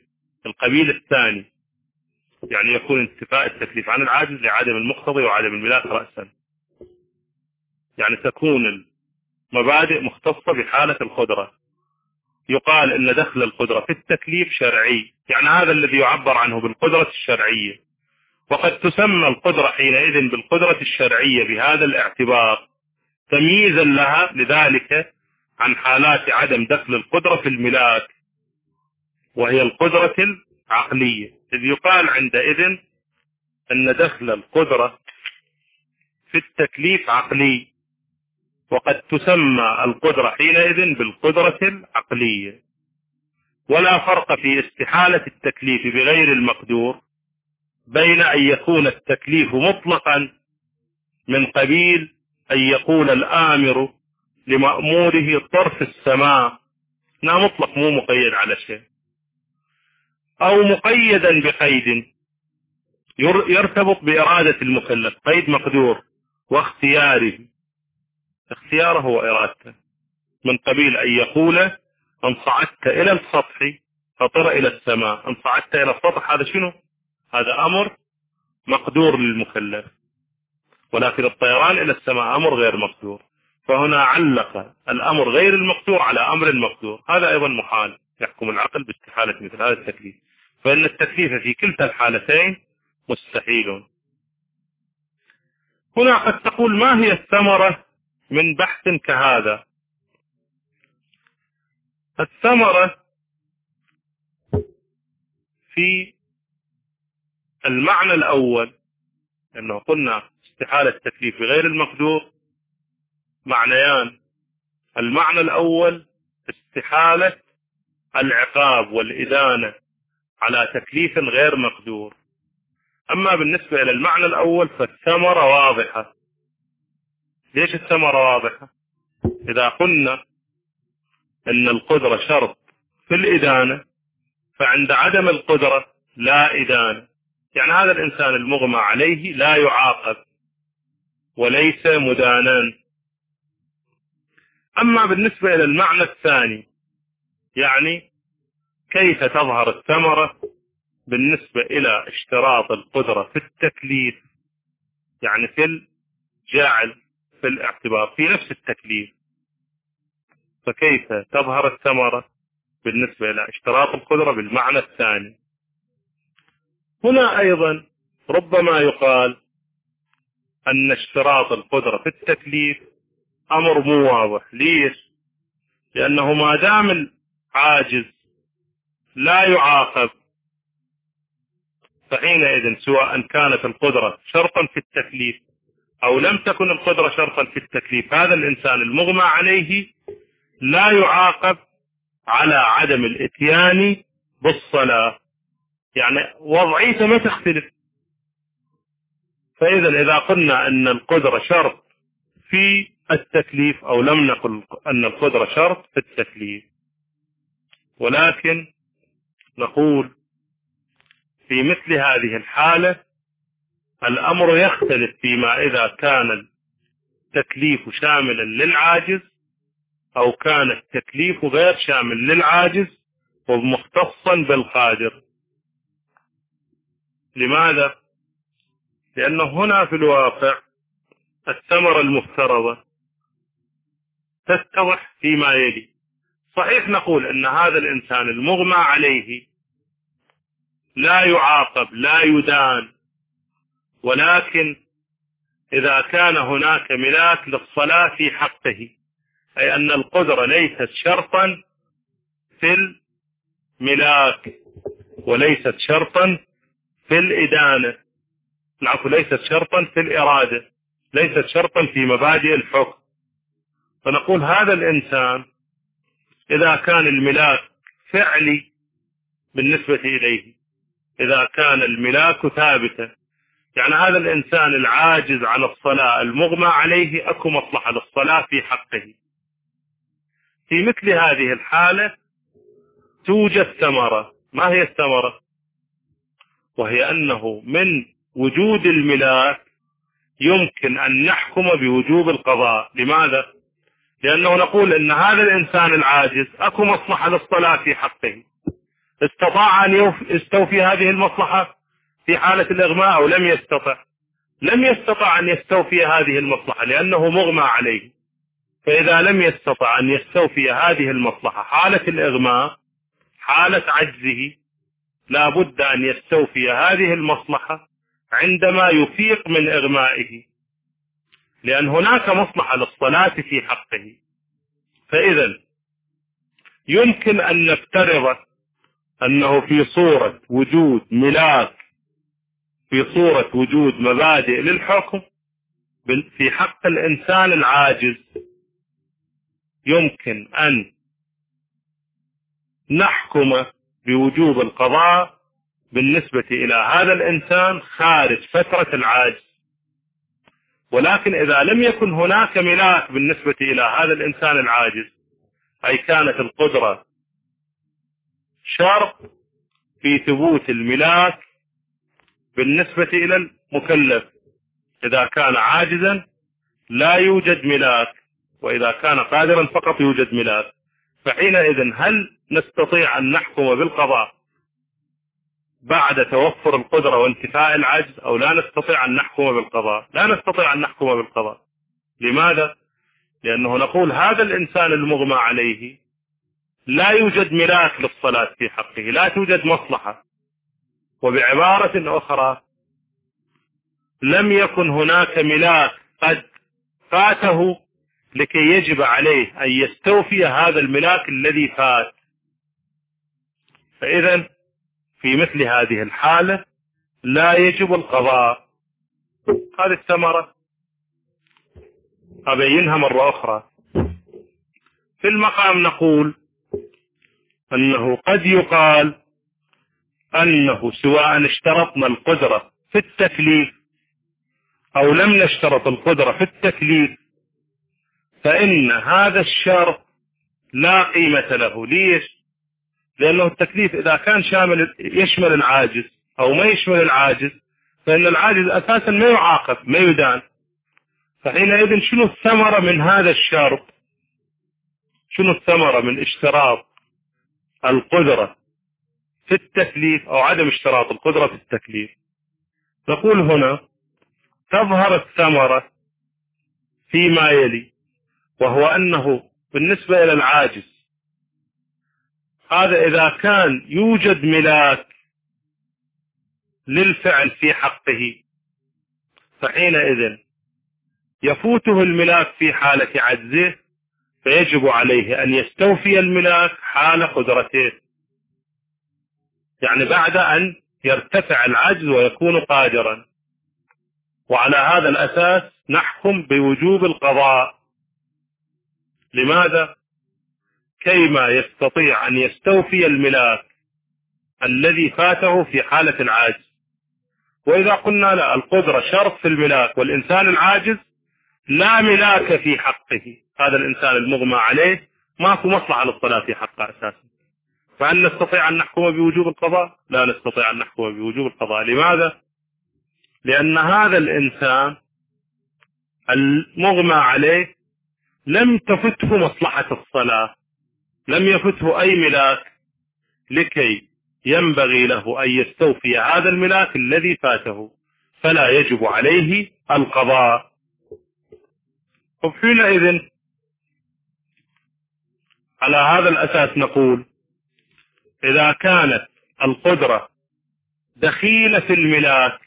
القبيل الثاني، يعني يكون انتفاء التكليف عن العاجز لعدم المقتضي وعدم الملاك رأسا. يعني تكون المبادئ مختصة بحالة القدرة. يقال إن دخل القدرة في التكليف شرعي، يعني هذا الذي يعبر عنه بالقدرة الشرعية، وقد تسمى القدرة حينئذ بالقدرة الشرعية بهذا الاعتبار تمييزا لها لذلك عن حالات عدم دخل القدرة في الملاك، وهي القدرة العقلية، إذ يقال عندئذ أن دخل القدرة في التكليف عقلي، وقد تسمى القدرة حينئذ بالقدرة العقلية. ولا فرق في استحالة التكليف بغير المقدور بين أن يكون التكليف مطلقا من قبيل أن يقول الآمر لمأموره طرف السماء، لا مطلق مو مقيد على شيء، أو مقيدا بقيد يرتبط بإرادة المكلف، قيد مقدور واختياره، اختياره هو إرادته، من قبيل أن يقول أن صعدت إلى السطح فطر إلى السماء. أن صعدت إلى السطح هذا شنو؟ هذا أمر مقدور للمكلف، ولكن الطيران إلى السماء أمر غير مقدور، فهنا علق الأمر غير المقدور على أمر المقدور. هذا أيضا محال، يحكم العقل باستحالة مثل هذا التكليف، فإن التكليف في كلتا الحالتين مستحيل. هنا قد تقول ما هي الثمرة من بحث كهذا؟ الثمرة في المعنى الأول، أنه قلنا استحالة التكليف بغير المقدور معنيان. المعنى الأول استحالة العقاب والإدانة على تكليف غير مقدور. أما بالنسبة إلى المعنى الأول فالثمرة واضحة. ليش الثمرة واضحة؟ إذا قلنا أن القدرة شرط في الإدانة، فعند عدم القدرة لا إدانة، يعني هذا الإنسان المغمى عليه لا يعاقب وليس مدانا. أما بالنسبة إلى المعنى الثاني، يعني كيف تظهر الثمرة بالنسبة إلى اشتراط القدرة في التكليف، يعني في الجعل في الاعتبار في نفس التكليف، فكيف تظهر الثمرة بالنسبة إلى اشتراط القدرة بالمعنى الثاني؟ هنا أيضا ربما يقال أن اشتراط القدرة في التكليف أمر مو واضح. ليش؟ لأنه ما دام العاجز لا يعاقب، فحينئذ سواء كانت القدرة شرطا في التكليف أو لم تكن القدرة شرطا في التكليف، هذا الإنسان المغمى عليه لا يعاقب على عدم الاتيان بالصلاة، يعني وضعيته ما تختلف. فإذا إذا قلنا أن القدرة شرط في التكليف أو لم نقل أن القدرة شرط في التكليف، ولكن نقول في مثل هذه الحالة الأمر يختلف فيما إذا كان التكليف شاملا للعاجز أو كان التكليف غير شامل للعاجز ومختصا بالقادر. لماذا؟ لأنه هنا في الواقع الثمرة المفترضة تتضح فيما يلي. صحيح نقول أن هذا الإنسان المغمى عليه لا يعاقب لا يدان، ولكن إذا كان هناك ملاك للصلاة في حقه، أي أن القدرة ليست شرطا في الملاك وليست شرطا في الإدانة، العفو ليست شرطا في الإرادة، ليست شرطا في مبادئ الحكم، فنقول هذا الإنسان إذا كان الملاك فعلي بالنسبة إليه، إذا كان الملاك ثابتا، يعني هذا الإنسان العاجز عن الصلاة المغمى عليه أكو مصلحة للصلاة في حقه، في مثل هذه الحالة توجد ثمرة. ما هي الثمرة؟ وهي أنه من وجود الملاك يمكن أن نحكم بوجوب القضاء. لماذا؟ لأنه نقول أن هذا الإنسان العاجز أكو مصلحة للصلاة في حقه، استطاع أن يستوفي هذه المصلحة في حالة الإغماء أو لم يستطع؟ لم يستطع أن يستوفي هذه المصلحة لأنه مغمى عليه. فإذا لم يستطع أن يستوفي هذه المصلحة حالة الإغماء، حالة عجزه، لا بد أن يستوفي هذه المصلحة عندما يفيق من إغمائه، لأن هناك مصلحة للصلاة في حقه. فإذا يمكن أن نفترض أنه في صورة وجود ملاك، في صورة وجود مبادئ للحكم في حق الإنسان العاجز، يمكن أن نحكم بوجوب القضاء بالنسبة إلى هذا الإنسان خارج فترة العاجز. ولكن إذا لم يكن هناك ملاك بالنسبة إلى هذا الإنسان العاجز، أي كانت القدرة شرط في ثبوت الملاك بالنسبة إلى المكلف، إذا كان عاجزا لا يوجد ملاك، وإذا كان قادرا فقط يوجد ملاك. فحينئذ هل نستطيع أن نحكم بالقضاء بعد توفر القدرة وانتفاء العجز، أو لا نستطيع أن نحكم بالقضاء؟ لا نستطيع أن نحكم بالقضاء. لماذا؟ لأنه نقول هذا الإنسان المغمى عليه لا يوجد ملاك للصلاة في حقه، لا توجد مصلحة. وبعبارة أخرى، لم يكن هناك ملاك قد فاته لكي يجب عليه أن يستوفي هذا الملاك الذي فات. فإذا في مثل هذه الحالة لا يجب القضاء. هذه الثمرة أبينها مرة أخرى. في المقام نقول أنه قد يقال أنه سواء اشترطنا القدرة في التكليف أو لم نشترط القدرة في التكليف، فإن هذا الشرط لا قيمة له. ليش؟ لأنه التكليف إذا كان شامل يشمل العاجز أو ما يشمل العاجز، فإن العاجز أساسا ما يعاقب، ما يدان. فحينئذ شنو الثمرة من هذا الشرط؟ شنو الثمرة من اشتراط القدرة في التكليف أو عدم اشتراط القدرة في التكليف؟ نقول هنا تظهر الثمرة فيما يلي، وهو أنه بالنسبة إلى العاجز هذا إذا كان يوجد ملاك للفعل في حقه، فحينئذ يفوته الملاك في حالة عجزه، فيجب عليه أن يستوفي الملاك حال قدرته، يعني بعد أن يرتفع العجز ويكون قادرا. وعلى هذا الأساس نحكم بوجوب القضاء. لماذا؟ كيما يستطيع أن يستوفي الملاك الذي فاته في حالة العاجز. وإذا قلنا لا، القدرة شرط في الملاك والإنسان العاجز لا ملاك في حقه، هذا الإنسان المغمى عليه ماكو مصلحة للصلاة في حقه أساسا، فهل نستطيع أن نحكم بوجوب القضاء؟ لا نستطيع أن نحكم بوجوب القضاء. لماذا؟ لأن هذا الإنسان المغمى عليه لم تفته مصلحة الصلاة، لم يفته أي ملاك لكي ينبغي له أن يستوفي هذا الملاك الذي فاته، فلا يجب عليه القضاء. وحينئذ على هذا الأساس نقول إذا كانت القدرة دخيلة في الملاك،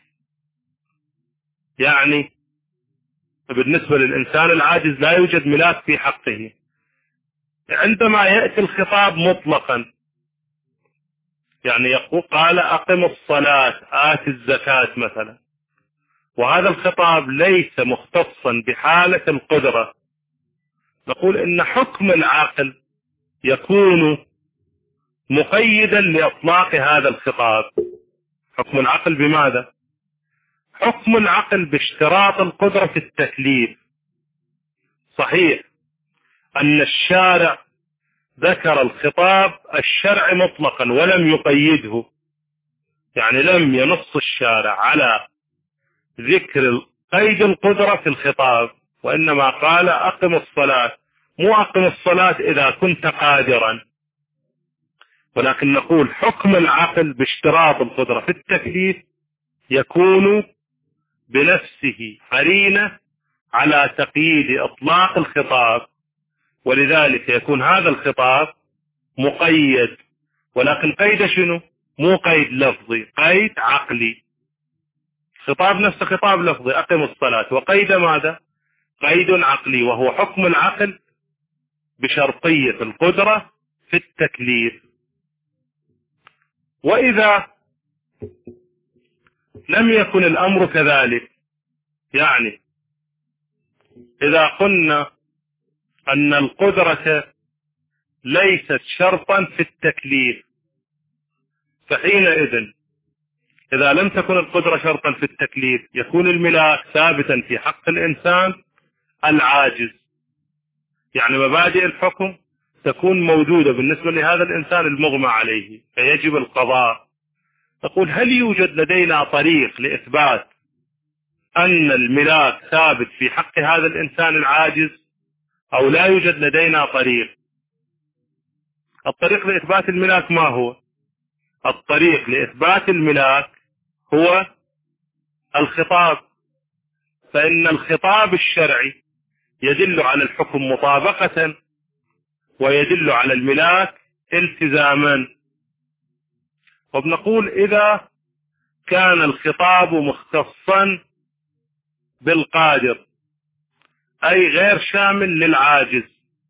يعني بالنسبة للإنسان العاجز لا يوجد ملاك في حقه، عندما يأتي الخطاب مطلقا، يعني يقول قال أقم الصلاة آت الزكاة مثلا، وهذا الخطاب ليس مختصا بحالة القدرة، نقول إن حكم العقل يكون مقيدا لإطلاق هذا الخطاب. حكم العقل بماذا؟ حكم العقل باشتراط القدرة في التكليف. صحيح أن الشارع ذكر الخطاب الشرعي مطلقا ولم يقيده، يعني لم ينص الشارع على ذكر قيد القدرة في الخطاب، وإنما قال أقم الصلاة، مو أقم الصلاة إذا كنت قادرا. ولكن نقول حكم العقل باشتراط القدرة في التكليف يكون بنفسه قرينة على تقييد إطلاق الخطاب، ولذلك يكون هذا الخطاب مقيد، ولكن قيد شنو؟ مو قيد لفظي، قيد عقلي. خطاب نفسه خطاب لفظي أقم الصلاة، وقيد ماذا؟ قيد عقلي، وهو حكم العقل بشرطية القدرة في التكليف. وإذا لم يكن الأمر كذلك، يعني إذا قلنا أن القدرة ليست شرطا في التكليف، فحينئذ إذا لم تكن القدرة شرطا في التكليف يكون الملاك ثابتا في حق الإنسان العاجز، يعني مبادئ الحكم تكون موجودة بالنسبة لهذا الإنسان المغمى عليه، فيجب القضاء. تقول هل يوجد لدينا طريق لإثبات أن الملاك ثابت في حق هذا الإنسان العاجز أو لا يوجد لدينا طريق؟ الطريق لإثبات الملاك ما هو؟ الطريق لإثبات الملاك هو الخطاب، فإن الخطاب الشرعي يدل على الحكم مطابقة ويدل على الملاك التزاما. وبنقول إذا كان الخطاب مختصا بالقادر أي غير شامل للعاجز،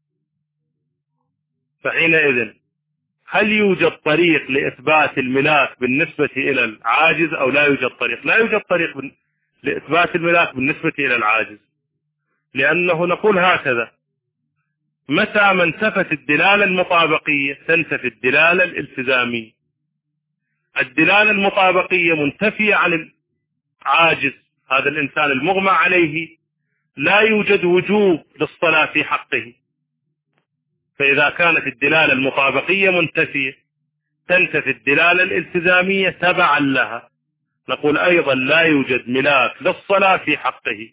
فحينئذ هل يوجد طريق لإثبات الملاك بالنسبة إلى العاجز أو لا يوجد طريق؟ لا يوجد طريق لإثبات الملاك بالنسبة إلى العاجز، لأنه نقول هكذا: متى ما انتفت الدلالة المطابقية تنتفي الدلالة الالتزامية. الدلالة المطابقية منتفية عن العاجز، هذا الإنسان المغمى عليه لا يوجد وجوب للصلاة في حقه، فإذا كانت الدلالة المطابقية منتفية تنتفي الدلالة الالتزامية تبعا لها. نقول أيضا لا يوجد ملاك للصلاة في حقه،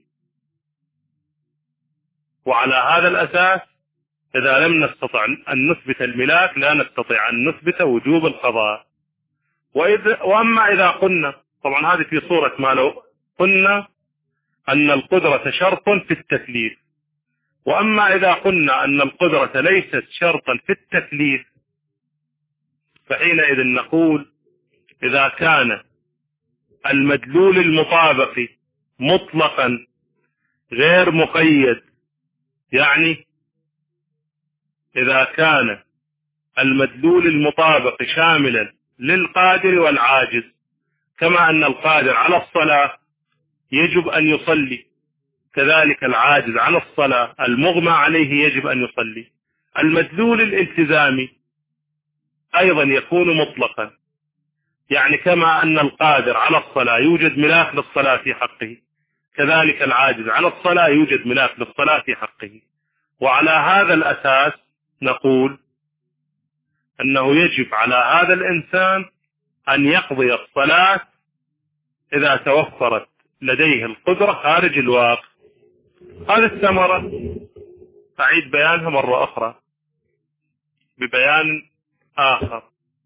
وعلى هذا الأساس إذا لم نستطع أن نثبت الملاك لا نستطيع أن نثبت وجوب القضاء. وإذا وأما إذا قلنا، طبعا هذه في صورة ما لو قلنا أن القدرة شرط في التكليف، وأما إذا قلنا أن القدرة ليست شرطا في التكليف فحينئذ نقول إذا كان المدلول المطابق مطلقا غير مقيد، يعني إذا كان المدلول المطابق شاملا للقادر والعاجز، كما أن القادر على الصلاة يجب أن يصلي، كذلك العاجز على الصلاة المغمى عليه يجب أن يصلي. المدلول الالتزامي أيضا يكون مطلقا، يعني كما أن القادر على الصلاة يوجد ملاك للصلاة في حقه، كذلك العاجز على الصلاة يوجد ملاك للصلاة في حقه. وعلى هذا الأساس نقول أنه يجب على هذا الإنسان أن يقضي الصلاة إذا توفرت لديه القدرة خارج الواقع. هذه الثمرة أعيد بيانها مرة أخرى ببيان آخر.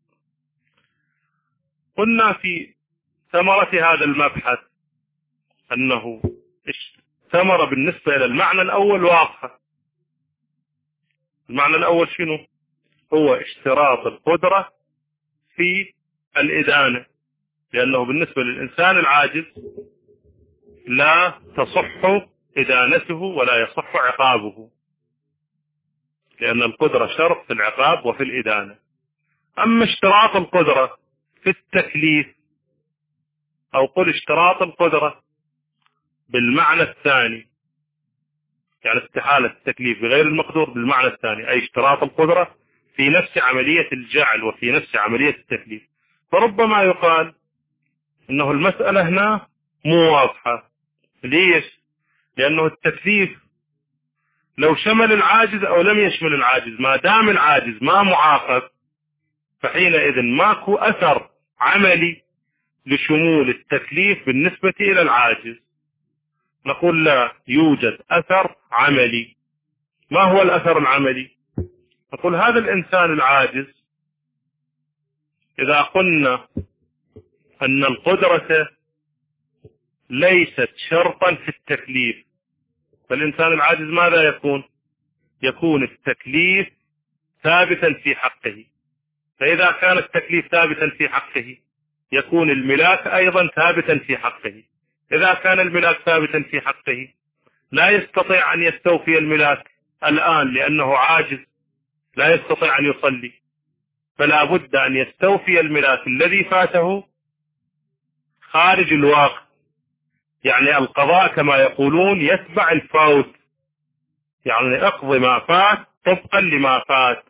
قلنا في ثمرة هذا المبحث أنه ثمرة بالنسبة إلى المعنى الأول واضحة. المعنى الأول شنو؟ هو اشتراط القدرة في الإدانة، لأنه بالنسبة للإنسان العاجز لا تصح إدانته ولا يصح عقابه، لأن القدرة شرط في العقاب وفي الإدانة. أما اشتراط القدرة في التكليف، أو قل اشتراط القدرة بالمعنى الثاني، يعني استحالة التكليف بغير المقدور بالمعنى الثاني، أي اشتراط القدرة في نفس عملية الجعل وفي نفس عملية التكليف، فربما يقال إنه المسألة هنا مو واضحة. ليش؟ لأنه التكليف لو شمل العاجز أو لم يشمل العاجز، ما دام العاجز ما معاقب فحينئذ ماكو أثر عملي لشمول التكليف بالنسبة إلى العاجز. نقول لا يوجد أثر عملي. ما هو الأثر العملي؟ نقول هذا الإنسان العاجز إذا قلنا أن القدرة ليست شرطا في التكليف، فالإنسان العاجز ماذا يكون؟ يكون التكليف ثابتا في حقه. فإذا كان التكليف ثابتا في حقه يكون الملاك أيضا ثابتا في حقه. إذا كان الملاك ثابتا في حقه لا يستطيع أن يستوفي الملاك الآن لأنه عاجز، لا يستطيع أن يصلي، فلا بد أن يستوفي الملاك الذي فاته خارج الواقع. يعني القضاء كما يقولون يتبع الفوت، يعني اقضي ما فات طبقا لما فات.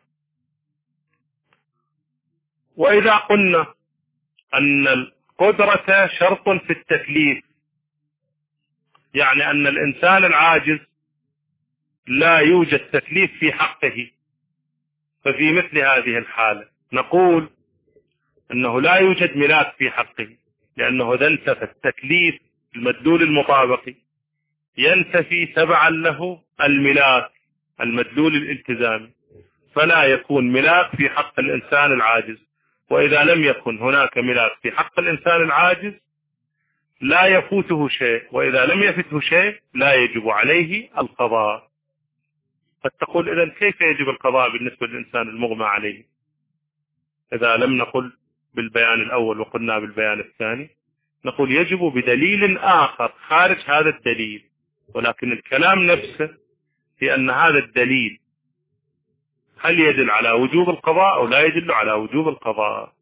وإذا قلنا أن القدرة شرط في التكليف، يعني أن الإنسان العاجز لا يوجد تكليف في حقه، ففي مثل هذه الحالة نقول أنه لا يوجد ملاك في حقه، لأنه إذا انتفى التكليف المدلول المطابقي ينتفي تبعا له الملاك المدلول الالتزامي، فلا يكون ملاك في حق الإنسان العاجز. وإذا لم يكن هناك ملاك في حق الإنسان العاجز لا يفوته شيء، وإذا لم يفته شيء لا يجب عليه القضاء. قد تقول إذن كيف يجب القضاء بالنسبة للإنسان المغمى عليه إذا لم نقل بالبيان الأول وقلنا بالبيان الثاني؟ نقول يجب بدليل آخر خارج هذا الدليل، ولكن الكلام نفسه في أن هذا الدليل هل يدل على وجوب القضاء أو لا يدل على وجوب القضاء.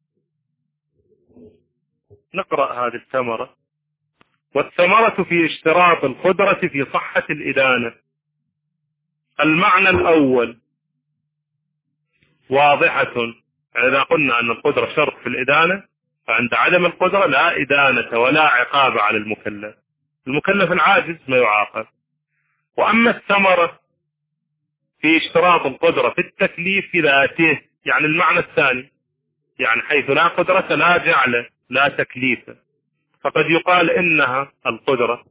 نقرأ هذه الثمرة. والثمرة في اشتراط القدرة في صحة الإدانة. المعنى الأول واضحة، إذا قلنا أن القدرة شرط في الإدانة فعند عدم القدرة لا إدانة ولا عقاب على المكلف، المكلف العاجز ما يعاقب. وأما الثمرة في اشتراط القدرة في التكليف ذاته، يعني المعنى الثاني، يعني حيث لا قدرة لا جعل لا تكليف، فقد يقال إنها القدرة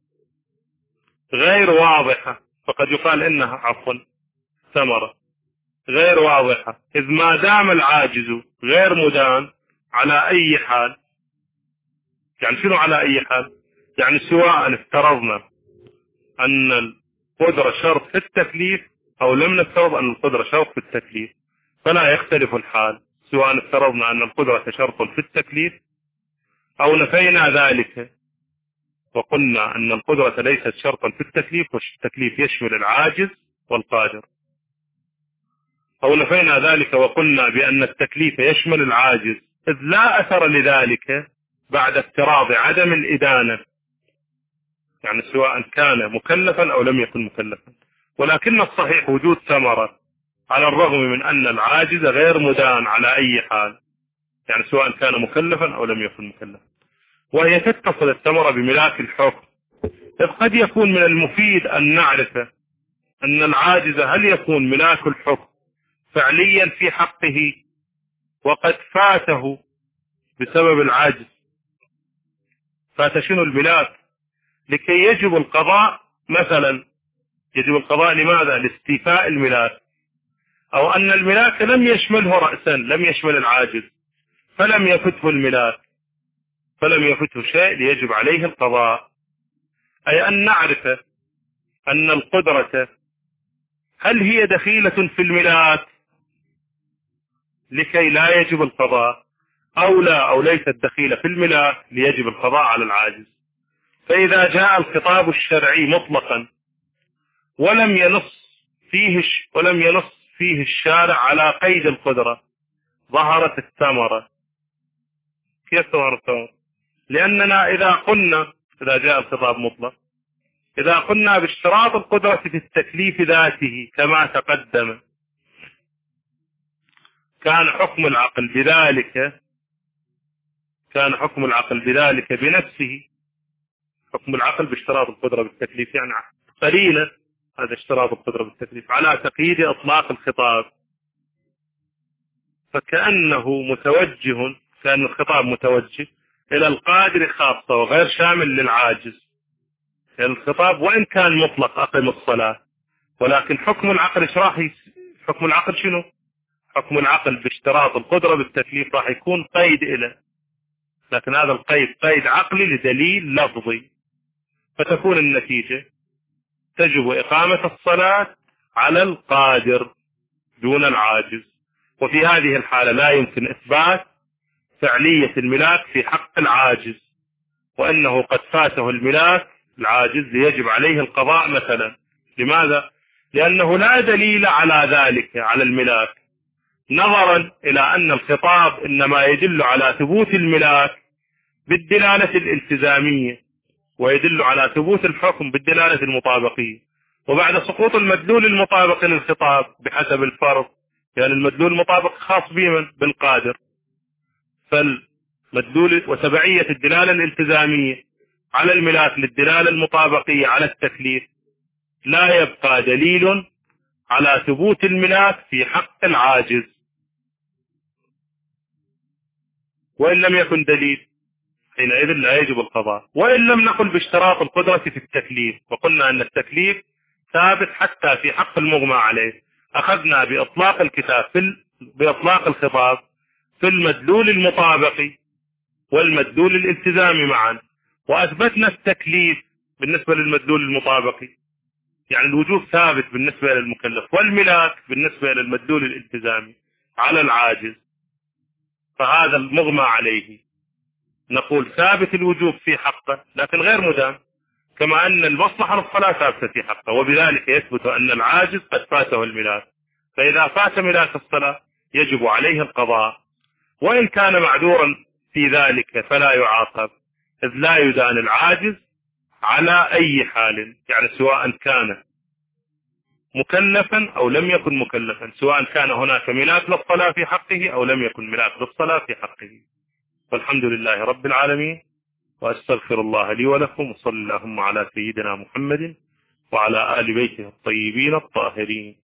غير واضحة، فقد يقال إنها عفوا ثمرة غير واضحة، إذ ما دام العاجز غير مدان على أي حال. يعني شنو على أي حال؟ يعني سواء افترضنا أن القدرة شرط في التكليف أو لم نفترض أن القدرة شرط في التكليف فلا يختلف الحال، سواء افترضنا أن القدرة شرط في التكليف أو نفينا ذلك وقلنا أن القدرة ليست شرطا في التكليف والتكليف يشمل العاجز والقادر، أو نفينا ذلك وقلنا بأن التكليف يشمل العاجز، إذ لا أثر لذلك بعد افتراض عدم الإدانة، يعني سواء كان مكلفا أو لم يكن مكلفا. ولكن الصحيح وجود ثمرة على الرغم من أن العاجز غير مدان على أي حال، يعني سواء كان مكلفا أو لم يكن مكلفا. وهي تتصل الثمرة بملاك الحكم، إذ قد يكون من المفيد أن نعرف أن العاجز هل يكون ملاك الحكم فعليا في حقه وقد فاته بسبب العاجز، فات شنو الملاك لكي يجب القضاء، مثلا يجب القضاء لماذا؟ لاستيفاء الملاك، أو أن الملاك لم يشمله رأسا، لم يشمل العاجز فلم يفته الملاك، فلم يفته شيء ليجب عليه القضاء. أي أن نعرف أن القدرة هل هي دخيلة في الملاك لكي لا يجب القضاء، أو لا، أو ليست دخيلة في الملاك ليجب القضاء على العاجز. فإذا جاء الخطاب الشرعي مطلقا ولم ينص فيه ولم ينص فيه الشارع على قيد القدرة ظهرت الثمرة. كيف تظهر الثمرة؟ لأننا إذا قلنا إذا جاء الخطاب مطلق إذا قلنا باشتراط القدرة في التكليف ذاته كما تقدم كان حكم العقل بذلك كان حكم العقل بذلك بنفسه حكم العقل باشتراط القدرة بالتكليف، يعني قليلا هذا اشتراط القدرة بالتكليف على تقييد إطلاق الخطاب، فكأنه متوجه، كان الخطاب متوجه إلى القادر خاصة وغير شامل للعاجز. يعني الخطاب وإن كان مطلق أقم الصلاة، ولكن حكم العقل إيش راح حكم العقل شنو؟ حكم العقل باشتراط القدرة بالتكليف راح يكون قيد إله، لكن هذا القيد قيد عقلي لدليل لفظي، فتكون النتيجة تجب إقامة الصلاة على القادر دون العاجز. وفي هذه الحالة لا يمكن إثبات فعلية الملاك في حق العاجز، وأنه قد فاته الملاك العاجز يجب عليه القضاء مثلا. لماذا؟ لأنه لا دليل على ذلك على الملاك، نظرا إلى أن الخطاب إنما يدل على ثبوت الملاك بالدلالة الالتزامية، ويدل على ثبوت الحكم بالدلالة المطابقية. وبعد سقوط المدلول المطابق للخطاب بحسب الفرض، يعني المدلول المطابق خاص بمن؟ بالقادر. فالمدلول وتبعية الدلالة الالتزامية على الملاك للدلالة المطابقية على التكليف، لا يبقى دليل على ثبوت الملاك في حق العاجز. وإن لم يكن دليل حينئذ لا يجب القضاء. وإن لم نقل باشتراط القدرة في التكليف، وقلنا أن التكليف ثابت حتى في حق المغمى عليه، أخذنا بإطلاق الكتاب في ال... بإطلاق الخطاب في المدلول المطابقي والمدلول الالتزامي معا، وأثبتنا التكليف بالنسبة للمدلول المطابقي، يعني الوجوب ثابت بالنسبة للمكلف، والملاك بالنسبة للمدلول الالتزامي على العاجز. فهذا المغمى عليه نقول ثابت الوجوب في حقه لكن غير مدام، كما أن المصلحة للصلاة ثابتة في حقه، وبذلك يثبت أن العاجز قد فاته الملاك. فإذا فات ملاك الصلاة يجب عليه القضاء، وإن كان معذورا في ذلك فلا يعاقب، إذ لا يدان العاجز على أي حال، يعني سواء كان مكلفا أو لم يكن مكلفا، سواء كان هناك ملاك للصلاة في حقه أو لم يكن ملاك للصلاة في حقه. والحمد لله رب العالمين، وأستغفر الله لي ولكم، وصلى اللهم على سيدنا محمد وعلى آل بيته الطيبين الطاهرين.